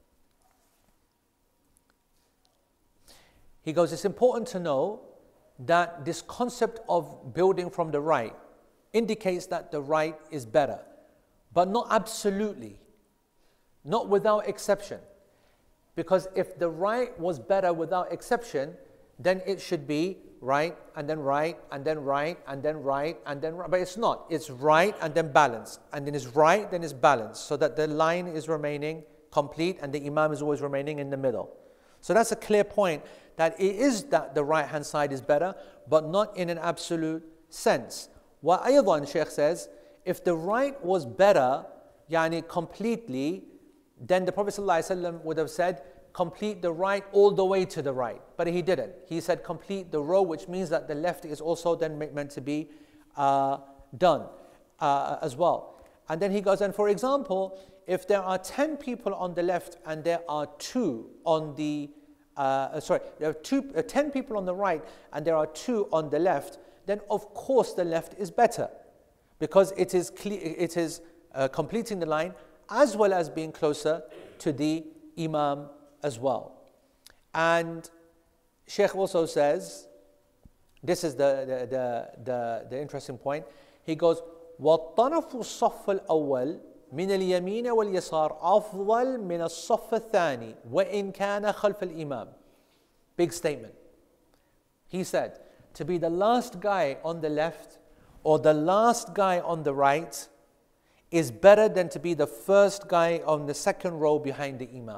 he goes, it's important to know that this concept of building from the right indicates that the right is better, but not absolutely, not without exception. Because if the right was better without exception, then it should be right, and then right, and then right, and then right, and then right. But it's not. It's right, and then balance. And then it's right, then it's balanced. So that the line is remaining complete, and the imam is always remaining in the middle. So that's a clear point, that it is that the right-hand side is better, but not in an absolute sense. وأيضا, Shaykh says, if the right was better, yani completely, then the Prophet ﷺ would have said, complete the right all the way to the right. But he didn't. He said, complete the row, which means that the left is also then meant to be uh, done uh, as well. And then he goes, and for example, if there are ten people on the left and there are two on the, uh, sorry, there are two, uh, ten people on the right and there are two on the left, then of course the left is better, because it is, cle- it is uh, completing the line as well as being closer to the imam as well. And Shaykh also says, this is the, the, the, the, the interesting point, he goes, وَالطَّرَفُ الصَّفَّ الْأَوَّلِ من اليمين واليسار أفضل من الصف الثاني وإن كان خلف الإمام. Big statement. He said, to be the last guy on the left or the last guy on the right is better than to be the first guy on the second row behind the imam.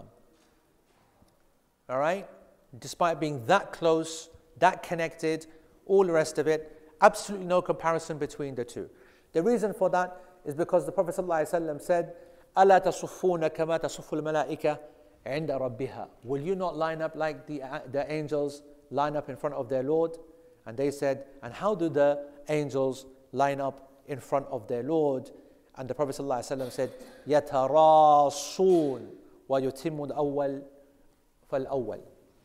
All right? Despite being that close, that connected, all the rest of it, absolutely no comparison between the two. The reason for that is because the Prophet ﷺ said, أَلَا تَصُفُّونَ كَمَا تَصُفُّ الْمَلَائِكَةِ عِنْدَ رَبِّهَا. Will you not line up like the, uh, the angels line up in front of their Lord? And they said, and how do the angels line up in front of their Lord? And the Prophet ﷺ said, يَتَرَاصُونَ وَيُتِمُّ الْأَوَّلِ فَالْأَوَّلِ.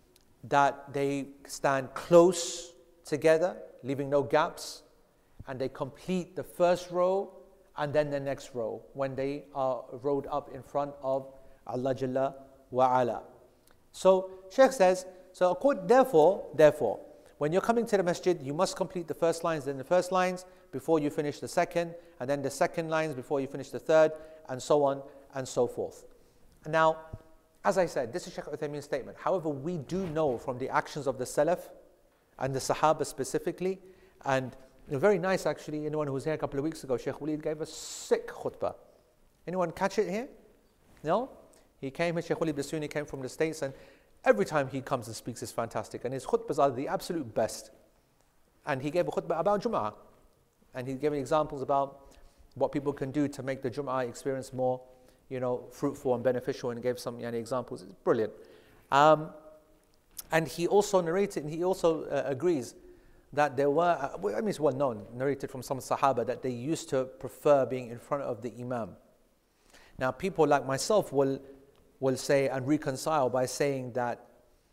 That they stand close together, leaving no gaps, and they complete the first row and then the next row when they are rowed up in front of Allah Jalla wa Ala. So Shaykh says, so therefore, therefore, when you're coming to the masjid, you must complete the first lines, then the first lines before you finish the second, and then the second lines before you finish the third, and so on and so forth. Now, as I said, this is Shaykh Uthaymeen's statement. However, we do know from the actions of the Salaf and the Sahaba specifically, and very nice actually, anyone who was here a couple of weeks ago, Shaykh Walid gave a sick khutbah. Anyone catch it here? No? He came here, Shaykh Walid Basuni came from the States, and every time he comes and speaks is fantastic. And his khutbahs are the absolute best. And he gave a khutbah about Jum'ah. And he gave examples about what people can do to make the Jum'ah experience more, you know, fruitful and beneficial, and gave some yani, examples. It's brilliant. Um, and he also narrated, and he also uh, agrees that there were, uh, I mean it's well known, narrated from some Sahaba, that they used to prefer being in front of the Imam. Now people like myself will, will say and reconcile by saying that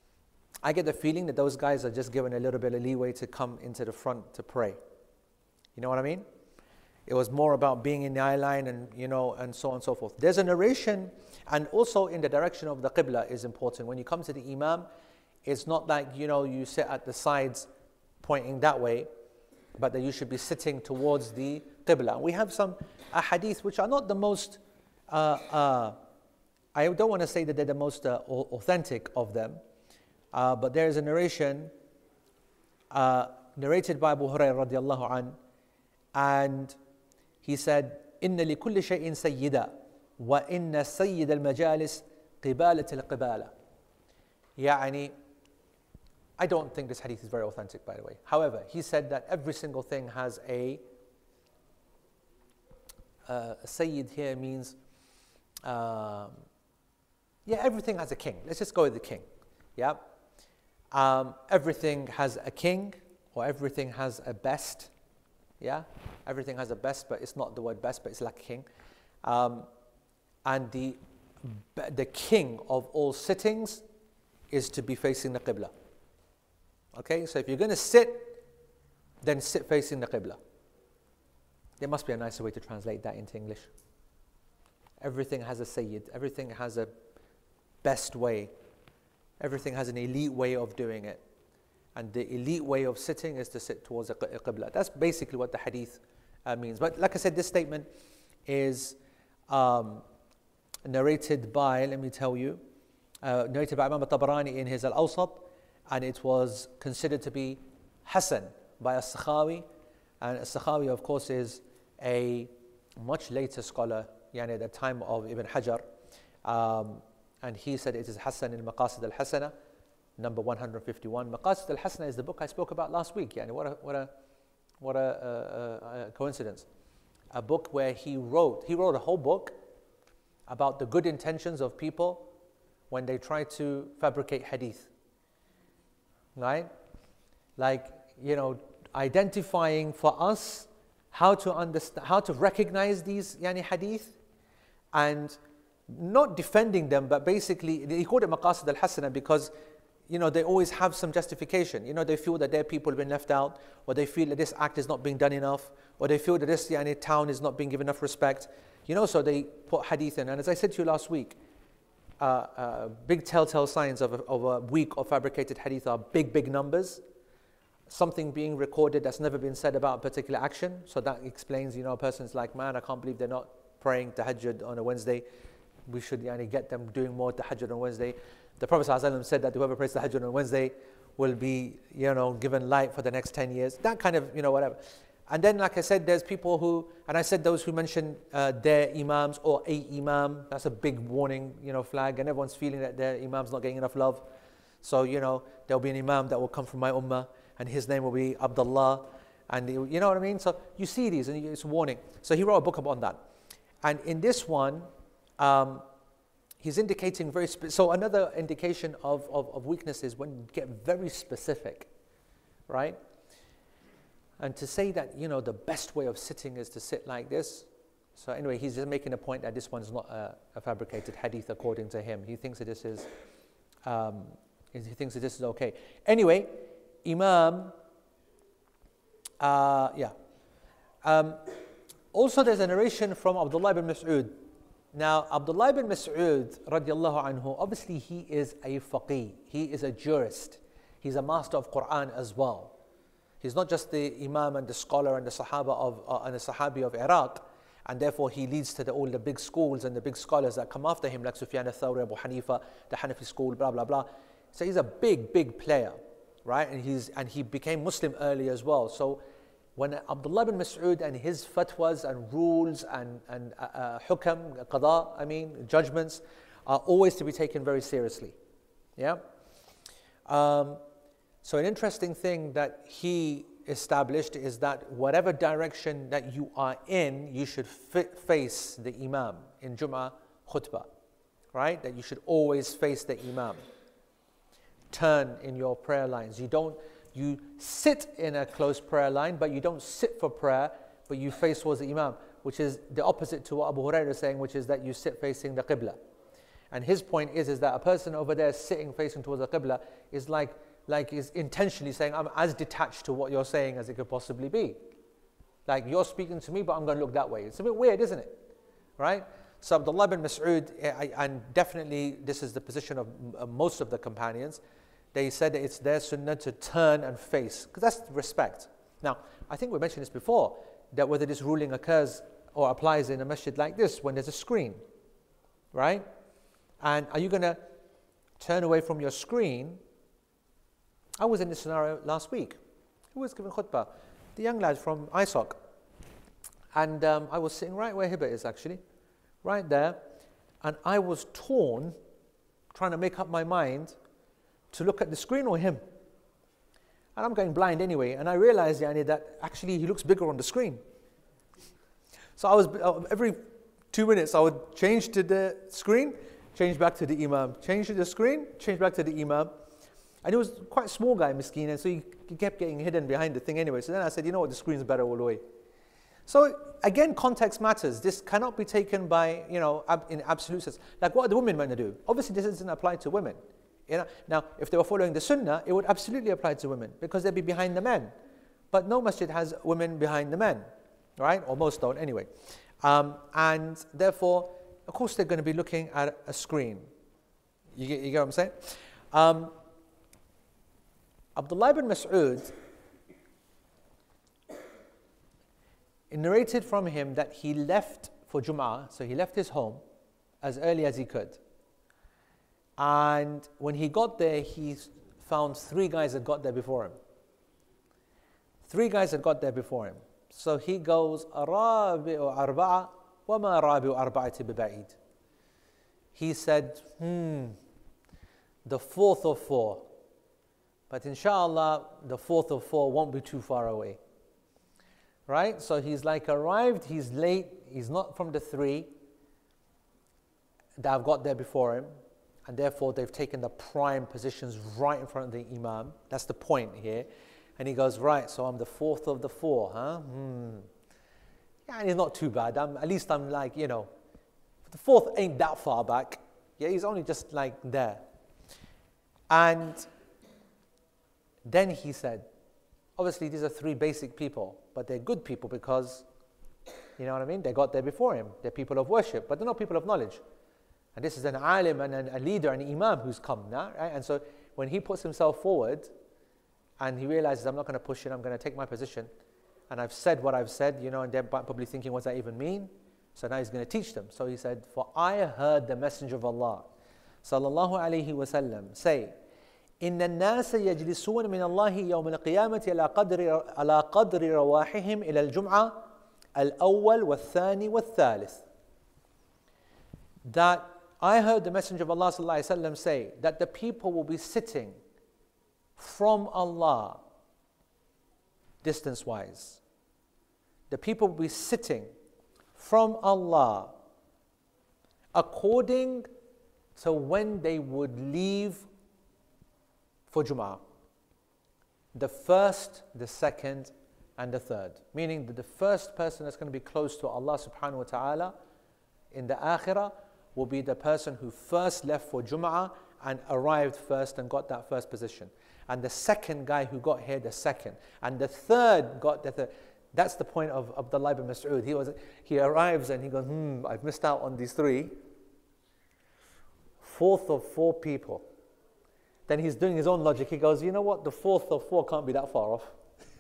I get the feeling that those guys are just given a little bit of leeway to come into the front to pray. You know what I mean? It was more about being in the eye line and, you know, and so on and so forth. There's a narration, and also in the direction of the Qibla is important. When you come to the Imam, it's not like, you know, you sit at the sides pointing that way, but that you should be sitting towards the Qibla. We have some uh, hadith which are not the most, uh, uh, I don't want to say that they're the most uh, authentic of them, uh, but there is a narration uh, narrated by Abu Hurairah radiallahu an, and he said, إِنَّ لِكُلِّ شَيْءٍ سَيِّدًا وَإِنَّ سَيِّدَ الْمَجَالِسِ قِبَالَةِ الْقِبَالَةِ. يعني, I don't think this hadith is very authentic, by the way. However, he said that every single thing has a, uh, Sayyid here means, um, yeah, everything has a king. Let's just go with the king. Yeah. Um, everything has a king, or everything has a best. Yeah. Everything has a best, but it's not the word best, but it's like a king. Um, and the, the king of all sittings is to be facing the Qibla. Okay, so if you're going to sit, then sit facing the Qibla. There must be a nicer way to translate that into English. Everything has a Sayyid, everything has a best way, everything has an elite way of doing it. And the elite way of sitting is to sit towards the Qibla. That's basically what the hadith uh, means. But like I said, this statement is um, narrated by, let me tell you, uh, narrated by Imam al-Tabarani in his Al-Awsat, and it was considered to be Hasan by As-Sakhawi. And As-Sakhawi, of course, is a much later scholar, yani at the time of Ibn Hajar. Um, and he said it is Hasan in Maqasid al-Hasana, number one hundred fifty-one. Maqasid al-Hasana is the book I spoke about last week. Yani what a, what a, what a, uh, a coincidence. A book where he wrote, he wrote a whole book about the good intentions of people when they try to fabricate hadith. Right? Like, you know, identifying for us how to understand, how to recognize these yani hadith, and not defending them, but basically, he called it Maqasid al-Hasana because, you know, they always have some justification. You know, they feel that their people have been left out, or they feel that this act is not being done enough, or they feel that this yani, town is not being given enough respect. You know, so they put hadith in. And as I said to you last week, uh, uh, big telltale signs of a, of a weak or fabricated hadith are big, big numbers. Something being recorded that's never been said about a particular action. So that explains, you know, a person's like, man, I can't believe they're not praying tahajjud on a Wednesday. We should yani, get them doing more tahajjud on Wednesday. The Prophet ﷺ said that whoever prays tahajjud on Wednesday will be, you know, given light for the next ten years. That kind of, you know, whatever. And then, like I said, there's people who, and I said those who mention uh, their imams or a imam, that's a big warning, you know, flag, and everyone's feeling that their imam's not getting enough love. So, you know, there'll be an imam that will come from my ummah, and his name will be Abdullah, and you know what I mean? So you see these, and it's a warning. So he wrote a book on that. And in this one, um, he's indicating very, spe- so another indication of, of, of weakness is when you get very specific, right? And to say that, you know, the best way of sitting is to sit like this. So anyway, he's just making a point that this one's not a, a fabricated hadith according to him. He thinks that this is, um, he thinks that this is okay. Anyway, Imam, uh, yeah. Um, also there's a narration from Abdullah ibn Mas'ud. Now, Abdullah ibn Mas'ud, radiallahu anhu, obviously he is a faqih. He is a jurist. He's a master of Quran as well. He's not just the Imam and the scholar and the Sahaba of uh, and the Sahabi of Iraq, and therefore he leads to the, all the big schools and the big scholars that come after him, like Sufyan al-Thawri, Abu Hanifa, the Hanafi school, blah blah blah. So he's a big, big player, right? And he's and he became Muslim early as well. So when Abdullah bin Mas'ud and his fatwas and rules and and uh, uh, hukam, qada, I mean judgments, are always to be taken very seriously. Yeah. Um, So an interesting thing that he established is that whatever direction that you are in, you should fit, face the Imam in Jum'ah khutbah, right? That you should always face the Imam. Turn in your prayer lines. You don't, you sit in a close prayer line, but you don't sit for prayer, but you face towards the Imam, which is the opposite to what Abu Hurairah is saying, which is that you sit facing the Qibla. And his point is, is that a person over there sitting facing towards the Qibla is like, like is intentionally saying, I'm as detached to what you're saying as it could possibly be. Like, you're speaking to me, but I'm going to look that way. It's a bit weird, isn't it? Right? So Abdullah bin Mas'ud, and definitely this is the position of most of the companions, they said that it's their sunnah to turn and face, because that's respect. Now, I think we mentioned this before, that whether this ruling occurs or applies in a masjid like this, when there's a screen, right? And are you going to turn away from your screen? I was in this scenario last week. Who was giving khutbah? The young lad from I S O C. And um, I was sitting right where Hiba is actually, right there. And I was torn, trying to make up my mind to look at the screen or him. And I'm going blind anyway. And I realized, Yani, that actually he looks bigger on the screen. So I was, uh, every two minutes I would change to the screen, change back to the Imam, change to the screen, change back to the Imam. And he was quite a small guy, Miskeen, and so he, he kept getting hidden behind the thing anyway. So then I said, you know what, the screen's better all the way. So again, context matters. This cannot be taken by, you know, ab in absolute sense. Like, what are the women meant to do? Obviously, this doesn't apply to women. You know? Now, if they were following the sunnah, it would absolutely apply to women, because they'd be behind the men. But no masjid has women behind the men, right? Or most don't anyway. Um, and therefore, of course, they're going to be looking at a screen. You get, you get what I'm saying? Um, Abdullah ibn Mas'ud, it narrated from him that he left for Jum'ah, so he left his home as early as he could. And when he got there, he found three guys that got there before him. Three guys that got there before him. So he goes, رابع أربعة وما رابع أربعة ببعيد. He said, hmm, the fourth of four. But inshallah, the fourth of four won't be too far away. Right? So he's like arrived, he's late, he's not from the three that have got there before him. And therefore, they've taken the prime positions right in front of the Imam. That's the point here. And he goes, right, so I'm the fourth of the four, huh? Hmm. Yeah, and it's not too bad. I'm, at least I'm like, you know, the fourth ain't that far back. Yeah, he's only just like there. And then he said, obviously these are three basic people, but they're good people because, you know what I mean? They got there before him. They're people of worship, but they're not people of knowledge. And this is an alim and a leader, an imam who's come now, right? And so when he puts himself forward and he realizes, I'm not going to push it, I'm going to take my position, and I've said what I've said, you know, and they're probably thinking, what does that even mean? So now he's going to teach them. So he said, for I heard the Messenger of Allah, sallallahu alayhi wa sallam, say, إن الناس يجلسون من الله يوم القيامة على قدر على قدر رواحهم إلى الجمعة الأول والثاني والثالث. That I heard the Messenger of Allah sallallahu alayhi wa sallam say that the people will be sitting from Allah, distance-wise. The people will be sitting from Allah according to when they would leave for Jum'ah. The first, the second, and the third. Meaning that the first person that's going to be close to Allah subhanahu wa ta'ala in the akhirah will be the person who first left for Jum'ah and arrived first and got that first position. And the second guy who got here, the second. And the third got the third. That's the point of Abdullah ibn Mas'ud. He, was, he arrives and he goes, hmm, I've missed out on these three. Fourth of four people. Then he's doing his own logic. He goes, you know what? The fourth of four can't be that far off.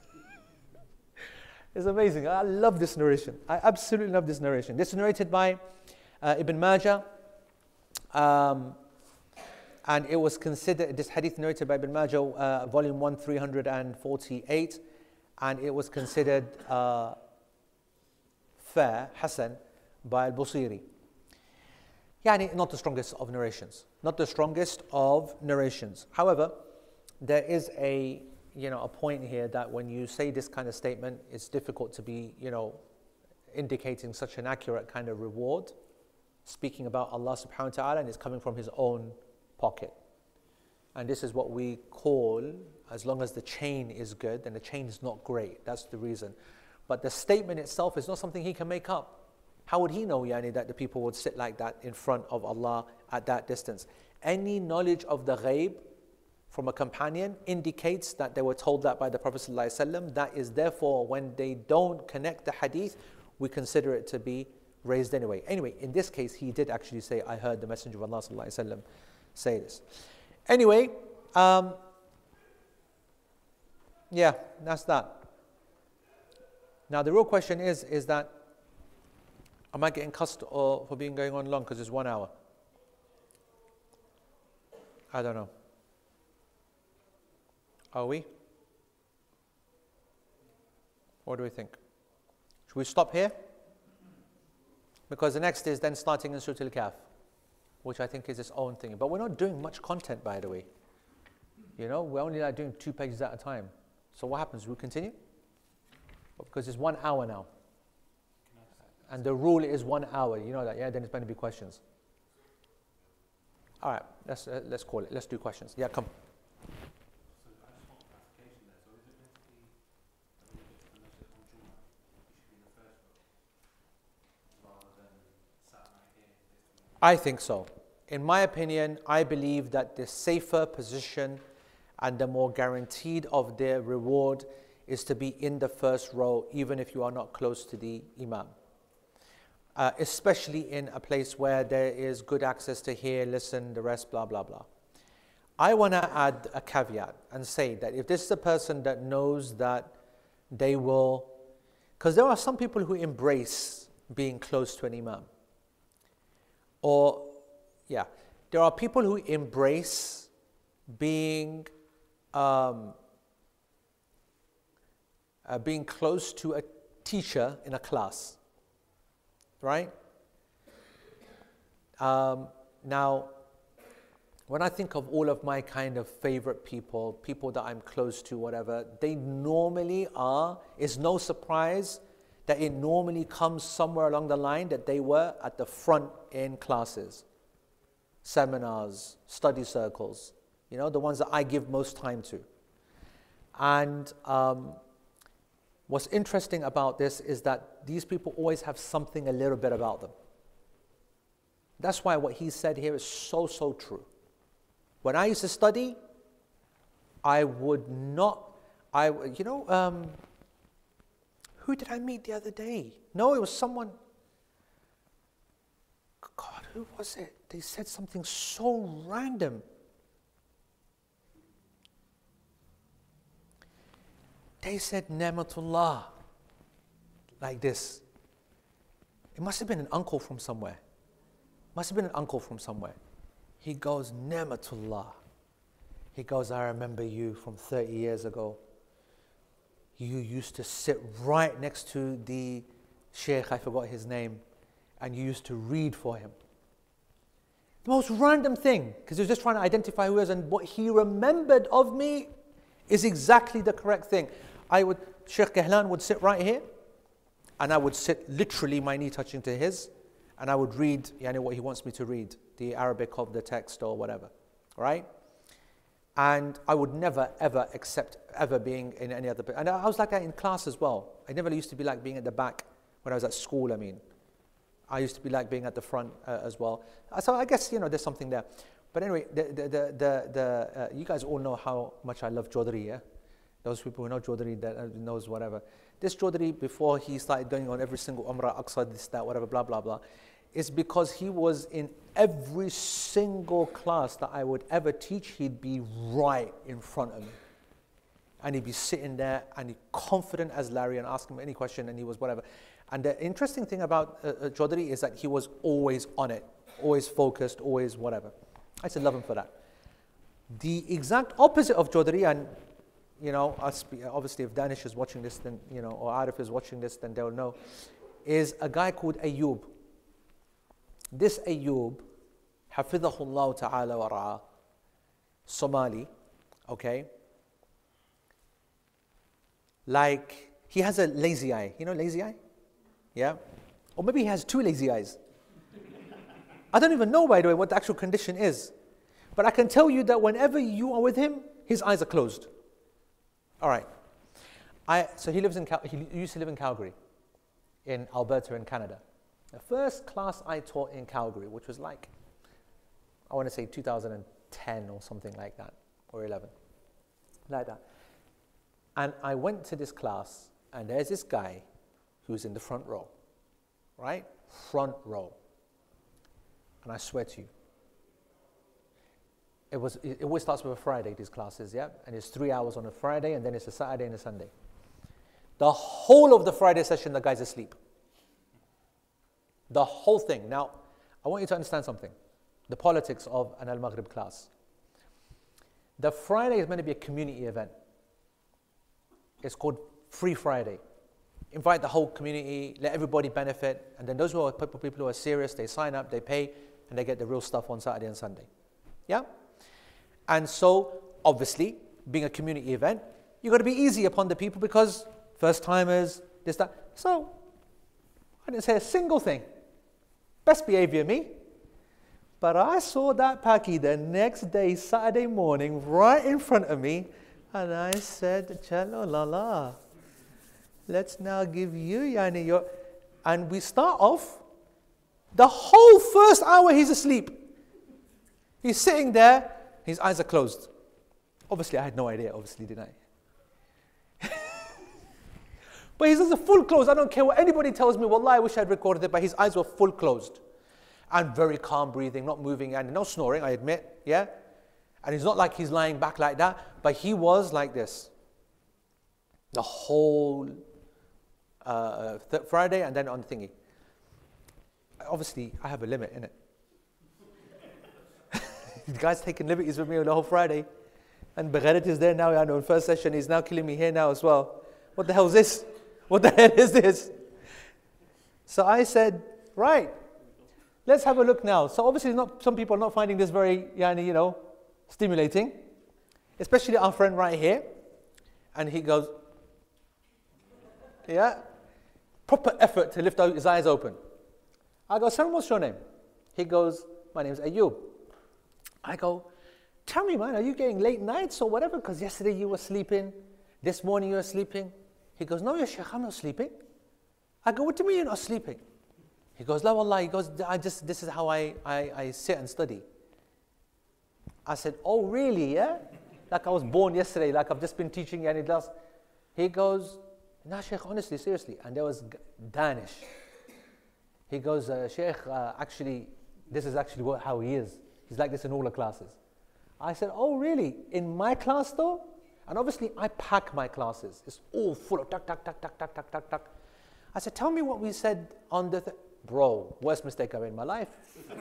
It's amazing. I love this narration. I absolutely love this narration. This is narrated by uh, Ibn Majah. Um, and it was considered, this hadith narrated by Ibn Majah, uh, volume one, three hundred forty-eight. And it was considered uh, fair, Hasan, by Al-Busiri. Yani, not the strongest of narrations. Not the strongest of narrations. However, there is a, you know, a point here that when you say this kind of statement, it's difficult to be, you know, indicating such an accurate kind of reward, speaking about Allah subhanahu wa ta'ala, and it's coming from his own pocket. And this is what we call, as long as the chain is good, and the chain is not great, that's the reason. But the statement itself is not something he can make up. How would he know, yani, that the people would sit like that in front of Allah at that distance? Any knowledge of the ghaib from a companion indicates that they were told that by the Prophet ﷺ. That is therefore, when they don't connect the hadith, we consider it to be raised anyway. Anyway, in this case, he did actually say, I heard the Messenger of Allah ﷺ say this. Anyway, um, yeah, that's that. Now the real question is, is that, am I getting cussed or for being going on long because it's one hour? I don't know. Are we? What do we think? Should we stop here? Because the next is then starting in Surah Al-Kahf, which I think is its own thing. But we're not doing much content, by the way. You know, we're only like doing two pages at a time. So what happens? We continue? Because it's one hour now. And the rule is one hour. You know that, yeah? Then it's going to be questions. All right, let's uh, let's call it. Let's do questions. Yeah, come. I think so. In my opinion, I believe that the safer position and the more guaranteed of their reward is to be in the first row, even if you are not close to the Imam. Uh, especially in a place where there is good access to hear, listen, the rest, blah, blah, blah. I want to add a caveat and say that if this is a person that knows that they will, because there are some people who embrace being close to an Imam. Or, yeah, There are people who embrace being um, uh, being close to a teacher in a class, right? Um, now, when I think of all of my kind of favorite people, people that I'm close to, whatever, they normally are, it's no surprise that it normally comes somewhere along the line that they were at the front in classes, seminars, study circles, you know, the ones that I give most time to. And um, what's interesting about this is that these people always have something a little bit about them. That's why what he said here is so, so true. When I used to study, I would not, I, you know, um, who did I meet the other day? No, it was someone, God, who was it? They said something so random. They said, Ni'matullah, like this. It must have been an uncle from somewhere. Must have been an uncle from somewhere. He goes, Ni'matullah. He goes, I remember you from thirty years ago. You used to sit right next to the sheikh, I forgot his name, and you used to read for him. The most random thing, because he was just trying to identify who he was, and what he remembered of me is exactly the correct thing. I would, Sheikh Kehlan would sit right here, and I would sit literally my knee touching to his, and I would read yani, what he wants me to read, the Arabic of the text or whatever, right? And I would never, ever accept ever being in any other... And I was like that in class as well. I never used to be like being at the back when I was at school, I mean. I used to be like being at the front uh, as well. So I guess, you know, there's something there. But anyway, the, the, the, the, the, uh, you guys all know how much I love Chaudhry, yeah? Those people who know Chaudhry, that uh, knows whatever. This Chaudhry, before he started going on every single Umrah, Aqsa, this, that, whatever, blah, blah, blah, is because he was in every single class that I would ever teach, he'd be right in front of me. And he'd be sitting there and he'd confident as Larry and ask him any question and he was whatever. And the interesting thing about uh, uh, Chaudhry is that he was always on it, always focused, always whatever. I used to love him for that. The exact opposite of Chaudhry, and you know, obviously if Danish is watching this, then, you know, or Arif is watching this, then they'll know, is a guy called Ayyub. This Ayyub, Hafidhahullah ta'ala wa ra'a, Somali, okay? Like, he has a lazy eye. You know lazy eye? Yeah? Or maybe he has two lazy eyes. I don't even know, by the way, what the actual condition is. But I can tell you that whenever you are with him, his eyes are closed. All right. I, so he lives in Cal- he used to live in Calgary, in Alberta in Canada. The first class I taught in Calgary, which was like, I want to say two thousand ten or something like that, or eleven, like that. And I went to this class, and there's this guy who's in the front row, right? Front row. And I swear to you, it was it always starts with a Friday, these classes, yeah? And it's three hours on a Friday, and then it's a Saturday and a Sunday. The whole of the Friday session, the guy's asleep. The whole thing. Now, I want you to understand something. The politics of an Al-Maghrib class. The Friday is meant to be a community event. It's called Free Friday. Invite the whole community, let everybody benefit, and then those who are people who are serious, they sign up, they pay, and they get the real stuff on Saturday and Sunday. Yeah? And so, obviously, being a community event, you've got to be easy upon the people because first timers, this, that. So, I didn't say a single thing. Best behavior, me. But I saw that Paki the next day, Saturday morning, right in front of me, and I said, Chalo lala, let's now give you, yani, your... And we start off, the whole first hour he's asleep. He's sitting there, his eyes are closed. Obviously, I had no idea, obviously, didn't I? But his eyes are full closed. I don't care what anybody tells me. Wallah, I wish I'd recorded it, but his eyes were full closed. And very calm breathing, not moving, and no snoring, I admit, yeah? And it's not like he's lying back like that, but he was like this. The whole uh, th- Friday and then on the thingy. Obviously, I have a limit, innit? The guy's taking liberties with me on the whole Friday. And Bagharat is there now, I know, in first session, he's now killing me here now as well. What the hell is this? What the hell is this? So I said, right, let's have a look now. So obviously not, some people are not finding this very, yani, you know, stimulating. Especially our friend right here. And he goes, yeah, proper effort to lift his eyes open. I go, son, what's your name? He goes, my name's Ayub. I go, tell me, man, are you getting late nights or whatever? Because yesterday you were sleeping, this morning you were sleeping. He goes, no, ya Shaykh, I'm not sleeping. I go, what do you mean you're not sleeping? He goes, la wallah, he goes, I just, this is how I, I, I sit and study. I said, oh, really, yeah? Like I was born yesterday, like I've just been teaching you and it does. He goes, nah, Shaykh, honestly, seriously. And there was Danish. He goes, uh, Shaykh, uh, actually, this is actually what, how he is. He's like this in all the classes. I said, oh, really? In my class, though? And obviously, I pack my classes. It's all full of tuck, tuck, tuck, tuck, tuck, tuck, tuck, tuck. I said, tell me what we said on the... Th Bro, worst mistake I made in my life.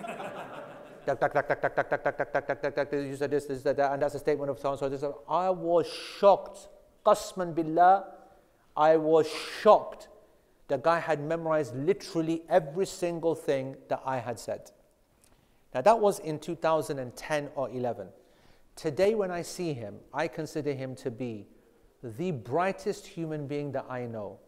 Tuck, tuck, tuck, tuck, tuck, tuck, tuck, tuck, tuck, tuck, tuck, tuck, tuck, you said this, this, that, and that's a statement of so-and-so. This. I was shocked. Qasman billah, I was shocked. The guy had memorized literally every single thing that I had said. Now that was in two thousand ten or eleven. Today when I see him, I consider him to be the brightest human being that I know.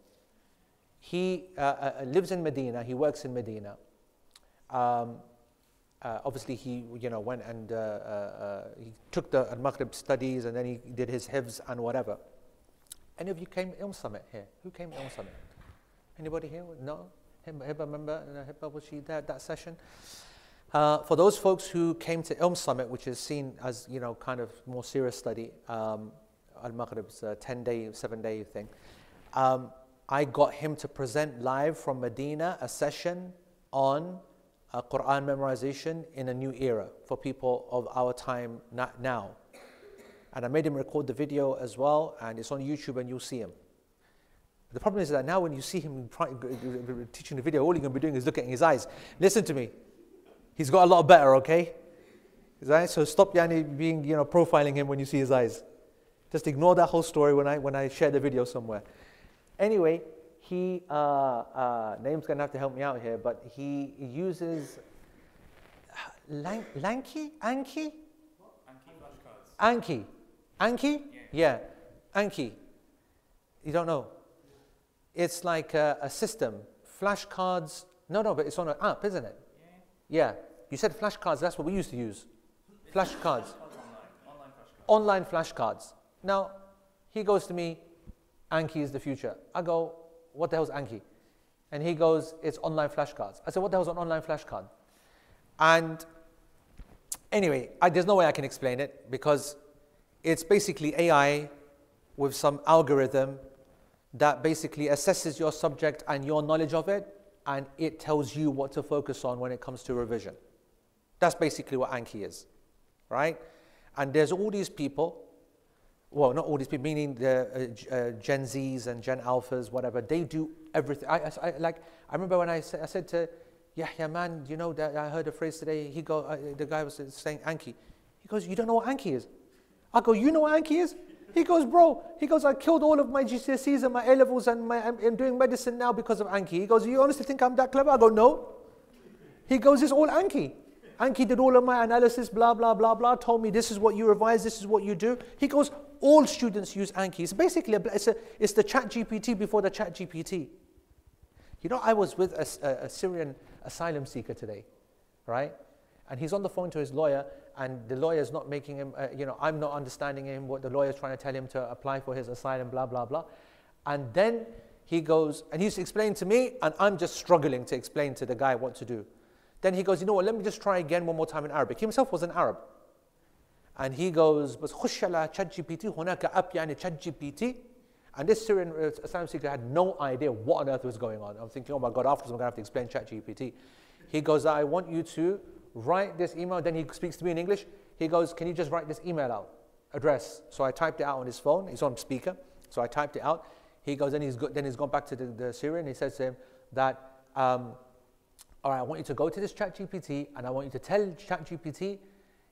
He uh, uh, lives in Medina, he works in Medina. Um, uh, obviously he you know, went and uh, uh, uh, he took the Al-Maghrib studies and then he did his hifz and whatever. Any of you came to Ilm Summit here? Who came to Ilm Summit? Anybody here? No? Hibba, remember? Hibba, was she there at that session? Uh, for those folks who came to Ilm Summit, which is seen as, you know, kind of more serious study, um, Al-Maghrib's a ten-day, seven-day thing, um, I got him to present live from Medina a session on uh, Quran memorization in a new era for people of our time now. And I made him record the video as well, and it's on YouTube and you'll see him. The problem is that now when you see him teaching the video, all you're going to be doing is looking at his eyes. Listen to me. He's got a lot better, okay? Right? So stop yani, being, you know, profiling him when you see his eyes. Just ignore that whole story when I, when I share the video somewhere. Anyway, he, uh, uh, Naeem's going to have to help me out here, but he uses Lan Lanky? Anki? Anki. Anki? Yeah. yeah. Anki. You don't know? It's like a, a system. Flashcards. No, no, but it's on an app, isn't it? Yeah. yeah. You said flashcards, that's what we used to use. Flashcards. Online flashcards. Now, he goes to me, Anki is the future. I go, what the hell is Anki? And he goes, it's online flashcards. I said, what the hell is an online flashcard? And anyway, I, there's no way I can explain it because it's basically A I with some algorithm that basically assesses your subject and your knowledge of it, and it tells you what to focus on when it comes to revision. That's basically what Anki is, right? And there's all these people, well, not all these people, meaning the uh, uh, Gen Zs and Gen Alphas, whatever, they do everything. I, I, I like, I remember when I, sa I said to Yahya, man, you know, that I heard a phrase today, he go, uh, the guy was saying Anki. He goes, you don't know what Anki is? I go, you know what Anki is? He goes, bro, he goes, I killed all of my G C S Es and my A levels and my, I'm, I'm doing medicine now because of Anki. He goes, you honestly think I'm that clever? I go, no. He goes, it's all Anki. Anki did all of my analysis, blah, blah, blah, blah, told me this is what you revise, this is what you do. He goes, all students use Anki. It's basically, a, it's, a, it's the Chat G P T before the Chat G P T. You know, I was with a, a, a Syrian asylum seeker today, right? And he's on the phone to his lawyer, and the lawyer's not making him, uh, you know, I'm not understanding him, what the lawyer's trying to tell him to apply for his asylum, blah, blah, blah. And then he goes, and he's explaining to me, and I'm just struggling to explain to the guy what to do. Then he goes, you know what, let me just try again one more time in Arabic. He himself was an Arab. And he goes, بس خش على Chat G P T, هناك app يعني Chat G P T. And this Syrian uh, asylum seeker had no idea what on earth was going on. I'm thinking, oh my God, afterwards I'm going to have to explain Chat G P T. He goes, I want you to write this email. Then he speaks to me in English. He goes, can you just write this email out, address? So I typed it out on his phone. He's on speaker. So I typed it out. He goes, then he's, go, then he's gone back to the, the Syrian. He says to him that, um, all right, I want you to go to this Chat G P T and I want you to tell Chat G P T,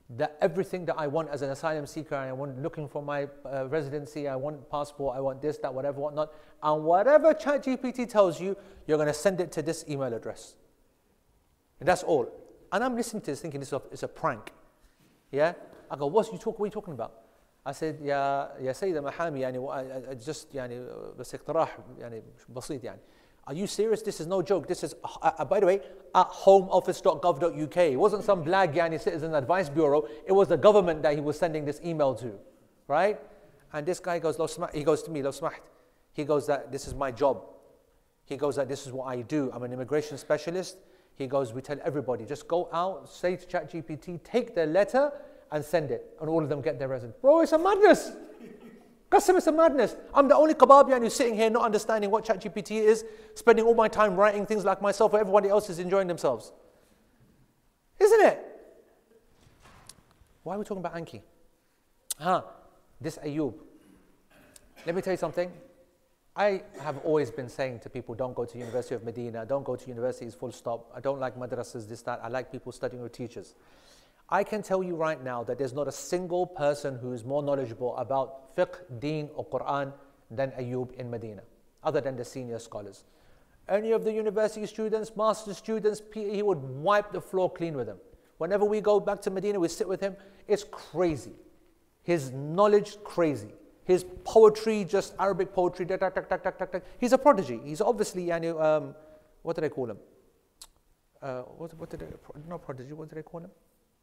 that everything that I want as an asylum seeker, I want looking for my uh, residency, I want passport, I want this, that, whatever, whatnot. And whatever ChatGPT tells you, you're going to send it to this email address. And that's all. And I'm listening to this thinking this is a prank. Yeah? I go, what's you talk, what are you talking about? I said, يا يا سيد محامي يعني just يعني بس اقتراح يعني بسيط يعني. Are you serious? This is no joke. This is, uh, uh, by the way, at homeoffice dot gov dot U K. It wasn't some blag yani citizen advice bureau. It was the government that he was sending this email to, right? And this guy goes, he goes to me, Lo smaht. He goes that this is my job. He goes that this is what I do. I'm an immigration specialist. He goes, we tell everybody, just go out, say to ChatGPT, take their letter and send it. And all of them get their residence. Bro, it's a madness. Qasam, it's a madness. I'm the only kababian who's sitting here not understanding what ChatGPT is, spending all my time writing things like myself while everybody else is enjoying themselves. Isn't it? Why are we talking about Anki? Huh, this Ayub. Let me tell you something. I have always been saying to people, don't go to University of Medina, don't go to universities full stop. I don't like madrasas, this, that. I like people studying with teachers. I can tell you right now that there's not a single person who is more knowledgeable about fiqh, deen or Quran than Ayub in Medina, other than the senior scholars. Any of the university students, master students, he would wipe the floor clean with them. Whenever we go back to Medina, we sit with him. It's crazy. His knowledge, crazy. His poetry, just Arabic poetry, da, da, da, da, da, da, da. He's a prodigy. He's obviously, yani, um, what did I call him? Uh, what, what did I, not prodigy, what did I call him?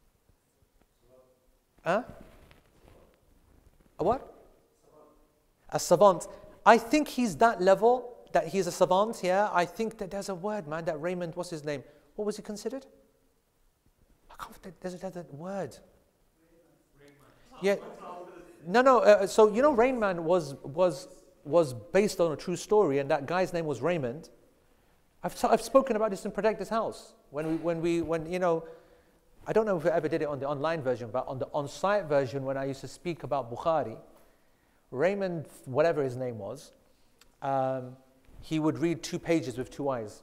Huh? A what? A savant. I think he's that level, that he's a savant, yeah. I think that there's a word, man, that Raymond, what's his name? What was he considered? I can't, there's a, there's a word. Yeah. No, no, uh, so you know Rain Man was, was, was based on a true story, and that guy's name was Raymond. I've, I've spoken about this in Protect This House. When we, when we, when, you know, I don't know if I ever did it on the online version, but on the on-site version, when I used to speak about Bukhari, Raymond, whatever his name was, um, he would read two pages with two eyes.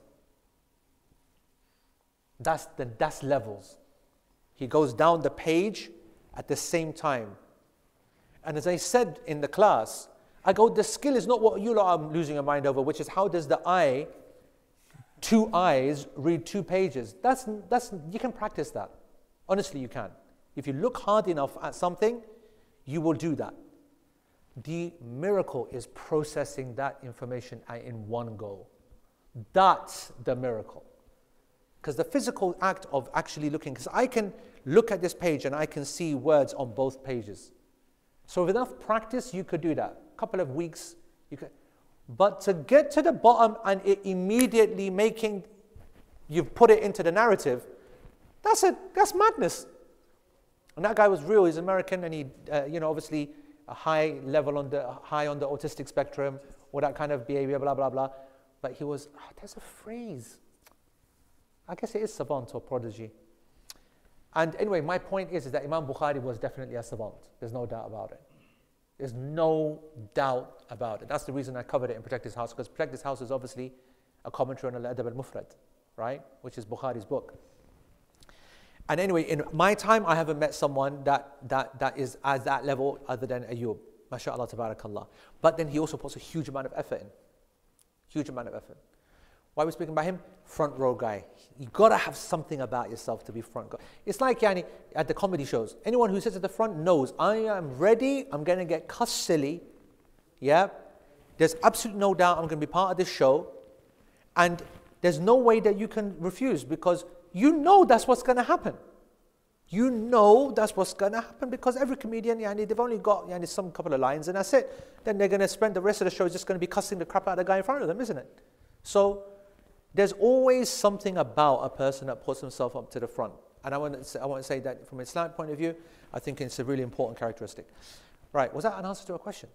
That's, the, that's levels. He goes down the page at the same time. And as I said in the class, I go, the skill is not what you lot are losing your mind over, which is how does the eye, two eyes, read two pages. That's, that's, you can practice that. Honestly, you can. If you look hard enough at something, you will do that. The miracle is processing that information in one go. That's the miracle. Because the physical act of actually looking, because I can look at this page and I can see words on both pages. So with enough practice, you could do that. A couple of weeks, you could. But to get to the bottom and it immediately making, you've put it into the narrative, that's a that's madness. And that guy was real. He's American, and he, uh, you know, obviously a high level on the high on the autistic spectrum, or that kind of behavior, blah blah blah. But he was. Oh, there's a phrase. I guess it is savant or prodigy. And anyway, my point is, is that Imam Bukhari was definitely a savant. There's no doubt about it. There's no doubt about it. That's the reason I covered it in Protect This House, because Protect This House is obviously a commentary on Al-Adab al-Mufrad, right? Which is Bukhari's book. And anyway, in my time, I haven't met someone that, that, that is at that level other than Ayub. MashaAllah, tabarakallah. But then he also puts a huge amount of effort in. Huge amount of effort. Why are we speaking about him? Front row guy. You gotta have something about yourself to be front guy. It's like yani, at the comedy shows. Anyone who sits at the front knows, I am ready, I'm gonna get cussed silly. Yeah? There's absolutely no doubt I'm gonna be part of this show. And there's no way that you can refuse, because you know that's what's gonna happen. You know that's what's gonna happen, because every comedian, yani, they've only got yani, some couple of lines and that's it. Then they're gonna spend the rest of the show just gonna be cussing the crap out of the guy in front of them, isn't it? So, there's always something about a person that puts himself up to the front. And I want to say, I want to say that from an Islamic point of view, I think it's a really important characteristic. Right, was that an answer to a question?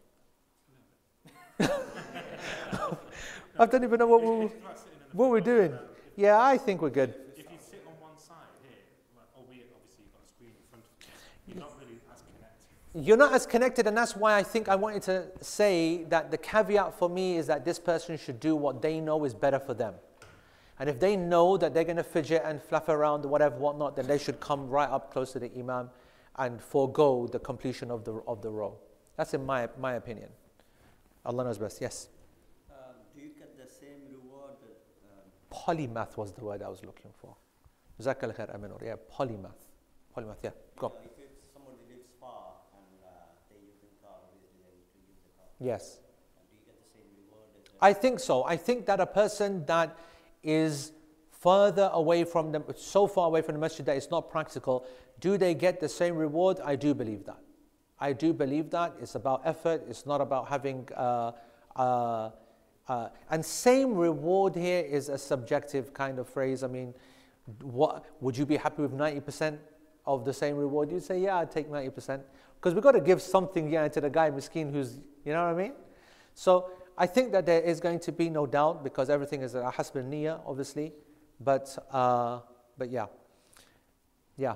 I don't even know what we're, what we're doing. Yeah, I think we're good. If you sit on one side here, like, albeit obviously you've got a screen in front of you, you're not really as connected. You're not as connected, and that's why I think I wanted to say that the caveat for me is that this person should do what they know is better for them. And if they know that they're going to fidget and fluff around, whatever, whatnot, then they should come right up close to the Imam and forego the completion of the of the row. That's in my my opinion. Allah knows best. Yes. Um, do you get the same reward? Um, Polymath was the word I was looking for. Jazakallah khair, Aminur. Yeah, polymath. Polymath. Yeah. Go. uh, if it's somebody lives far and uh, they use the car, obviously they need to use the car. Yes. And do you get the same reward as well? I think so. I think that a person that is further away from them, so far away from the masjid that it's not practical, do they get the same reward? I do believe that. I do believe that. It's about effort. It's not about having, uh, uh, uh, and same reward here is a subjective kind of phrase. I mean, what would you be happy with ninety percent of the same reward? You'd say, yeah, I'd take ninety percent. Because we've got to give something, yeah, to the guy miskin who's, you know what I mean? So I think that there is going to be no doubt, because everything is a hasb al-niyyah, obviously. But, uh, but yeah, yeah.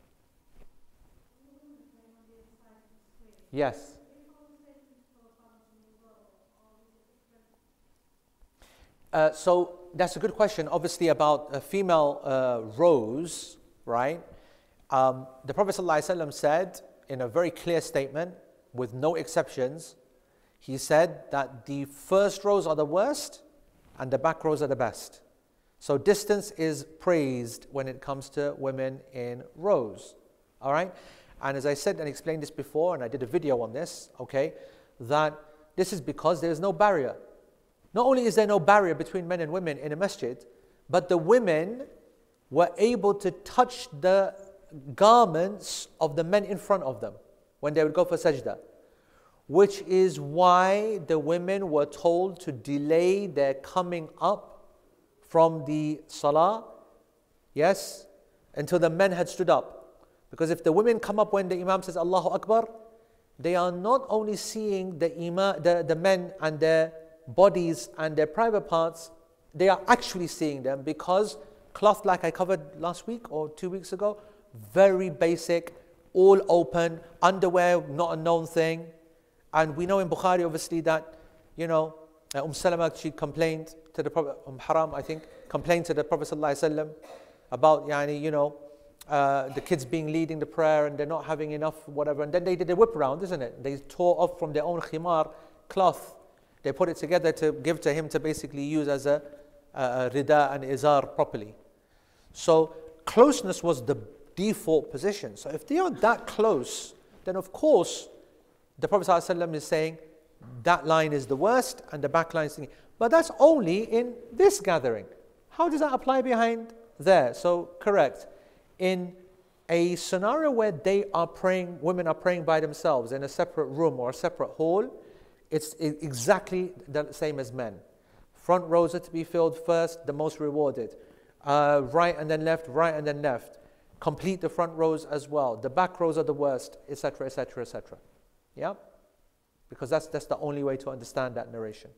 Yes. Uh, so that's a good question, obviously, about uh, female uh, rows, right? Um, the Prophet ﷺ said in a very clear statement, with no exceptions, he said that the first rows are the worst and the back rows are the best. So distance is praised when it comes to women in rows, all right? And as I said and explained this before, and I did a video on this, okay, that this is because there is no barrier. Not only is there no barrier between men and women in a masjid, but the women were able to touch the garments of the men in front of them when they would go for sajda, which is why the women were told to delay their coming up from the salah, yes, until the men had stood up. Because if the women come up when the imam says Allahu Akbar, they are not only seeing the imam, the, the men and their bodies and their private parts, they are actually seeing them, because cloth, like I covered last week or two weeks ago, very basic, all open, underwear, not a known thing. And we know in Bukhari, obviously, that, you know, uh, Umm Salama, she complained to the Prophet, Umm Haram, I think, complained to the Prophet ﷺ about, yani, you know, uh, the kids being leading the prayer and they're not having enough, whatever. And then they did a whip round, isn't it? They tore off from their own khimar cloth. They put it together to give to him to basically use as a, a rida and izar properly. So closeness was the default position. So if they are that close, then of course the Prophet ﷺ is saying that line is the worst and the back line is the... But that's only in this gathering. How does that apply behind there? So correct. In a scenario where they are praying, women are praying by themselves in a separate room or a separate hall, it's exactly the same as men. Front rows are to be filled first, the most rewarded. Uh, right and then left, right and then left. Complete the front rows as well. The back rows are the worst, et cetera, et cetera, et cetera. Yeah? Because that's, that's the only way to understand that narration.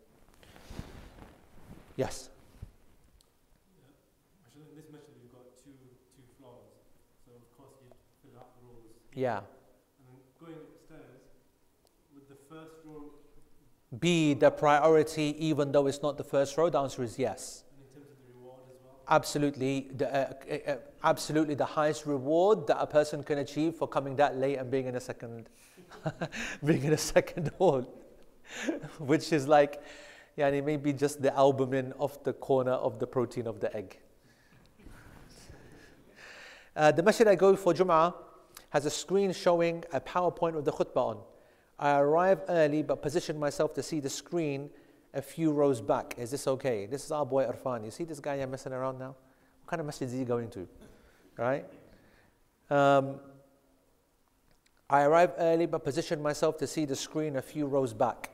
Yes? Yeah. Actually, in this method, you've got two, two floors. So, of course, you fill out the rows. Yeah. And then going upstairs, with the first row... Be the priority even though it's not the first row? The answer is yes. And in terms of the reward as well? Absolutely, the, uh, uh, absolutely the highest reward that a person can achieve for coming that late and being in a second, being in a second hall, which is like, yeah, and it may be just the albumin off the corner of the protein of the egg. Uh, the masjid I go for Jum'ah has a screen showing a PowerPoint with the khutbah on. I arrive early but position myself to see the screen a few rows back. Is this okay? This is our boy Irfan. You see this guy you're messing around now? What kind of masjid is he going to? Right? Um, I arrive early but position myself to see the screen a few rows back.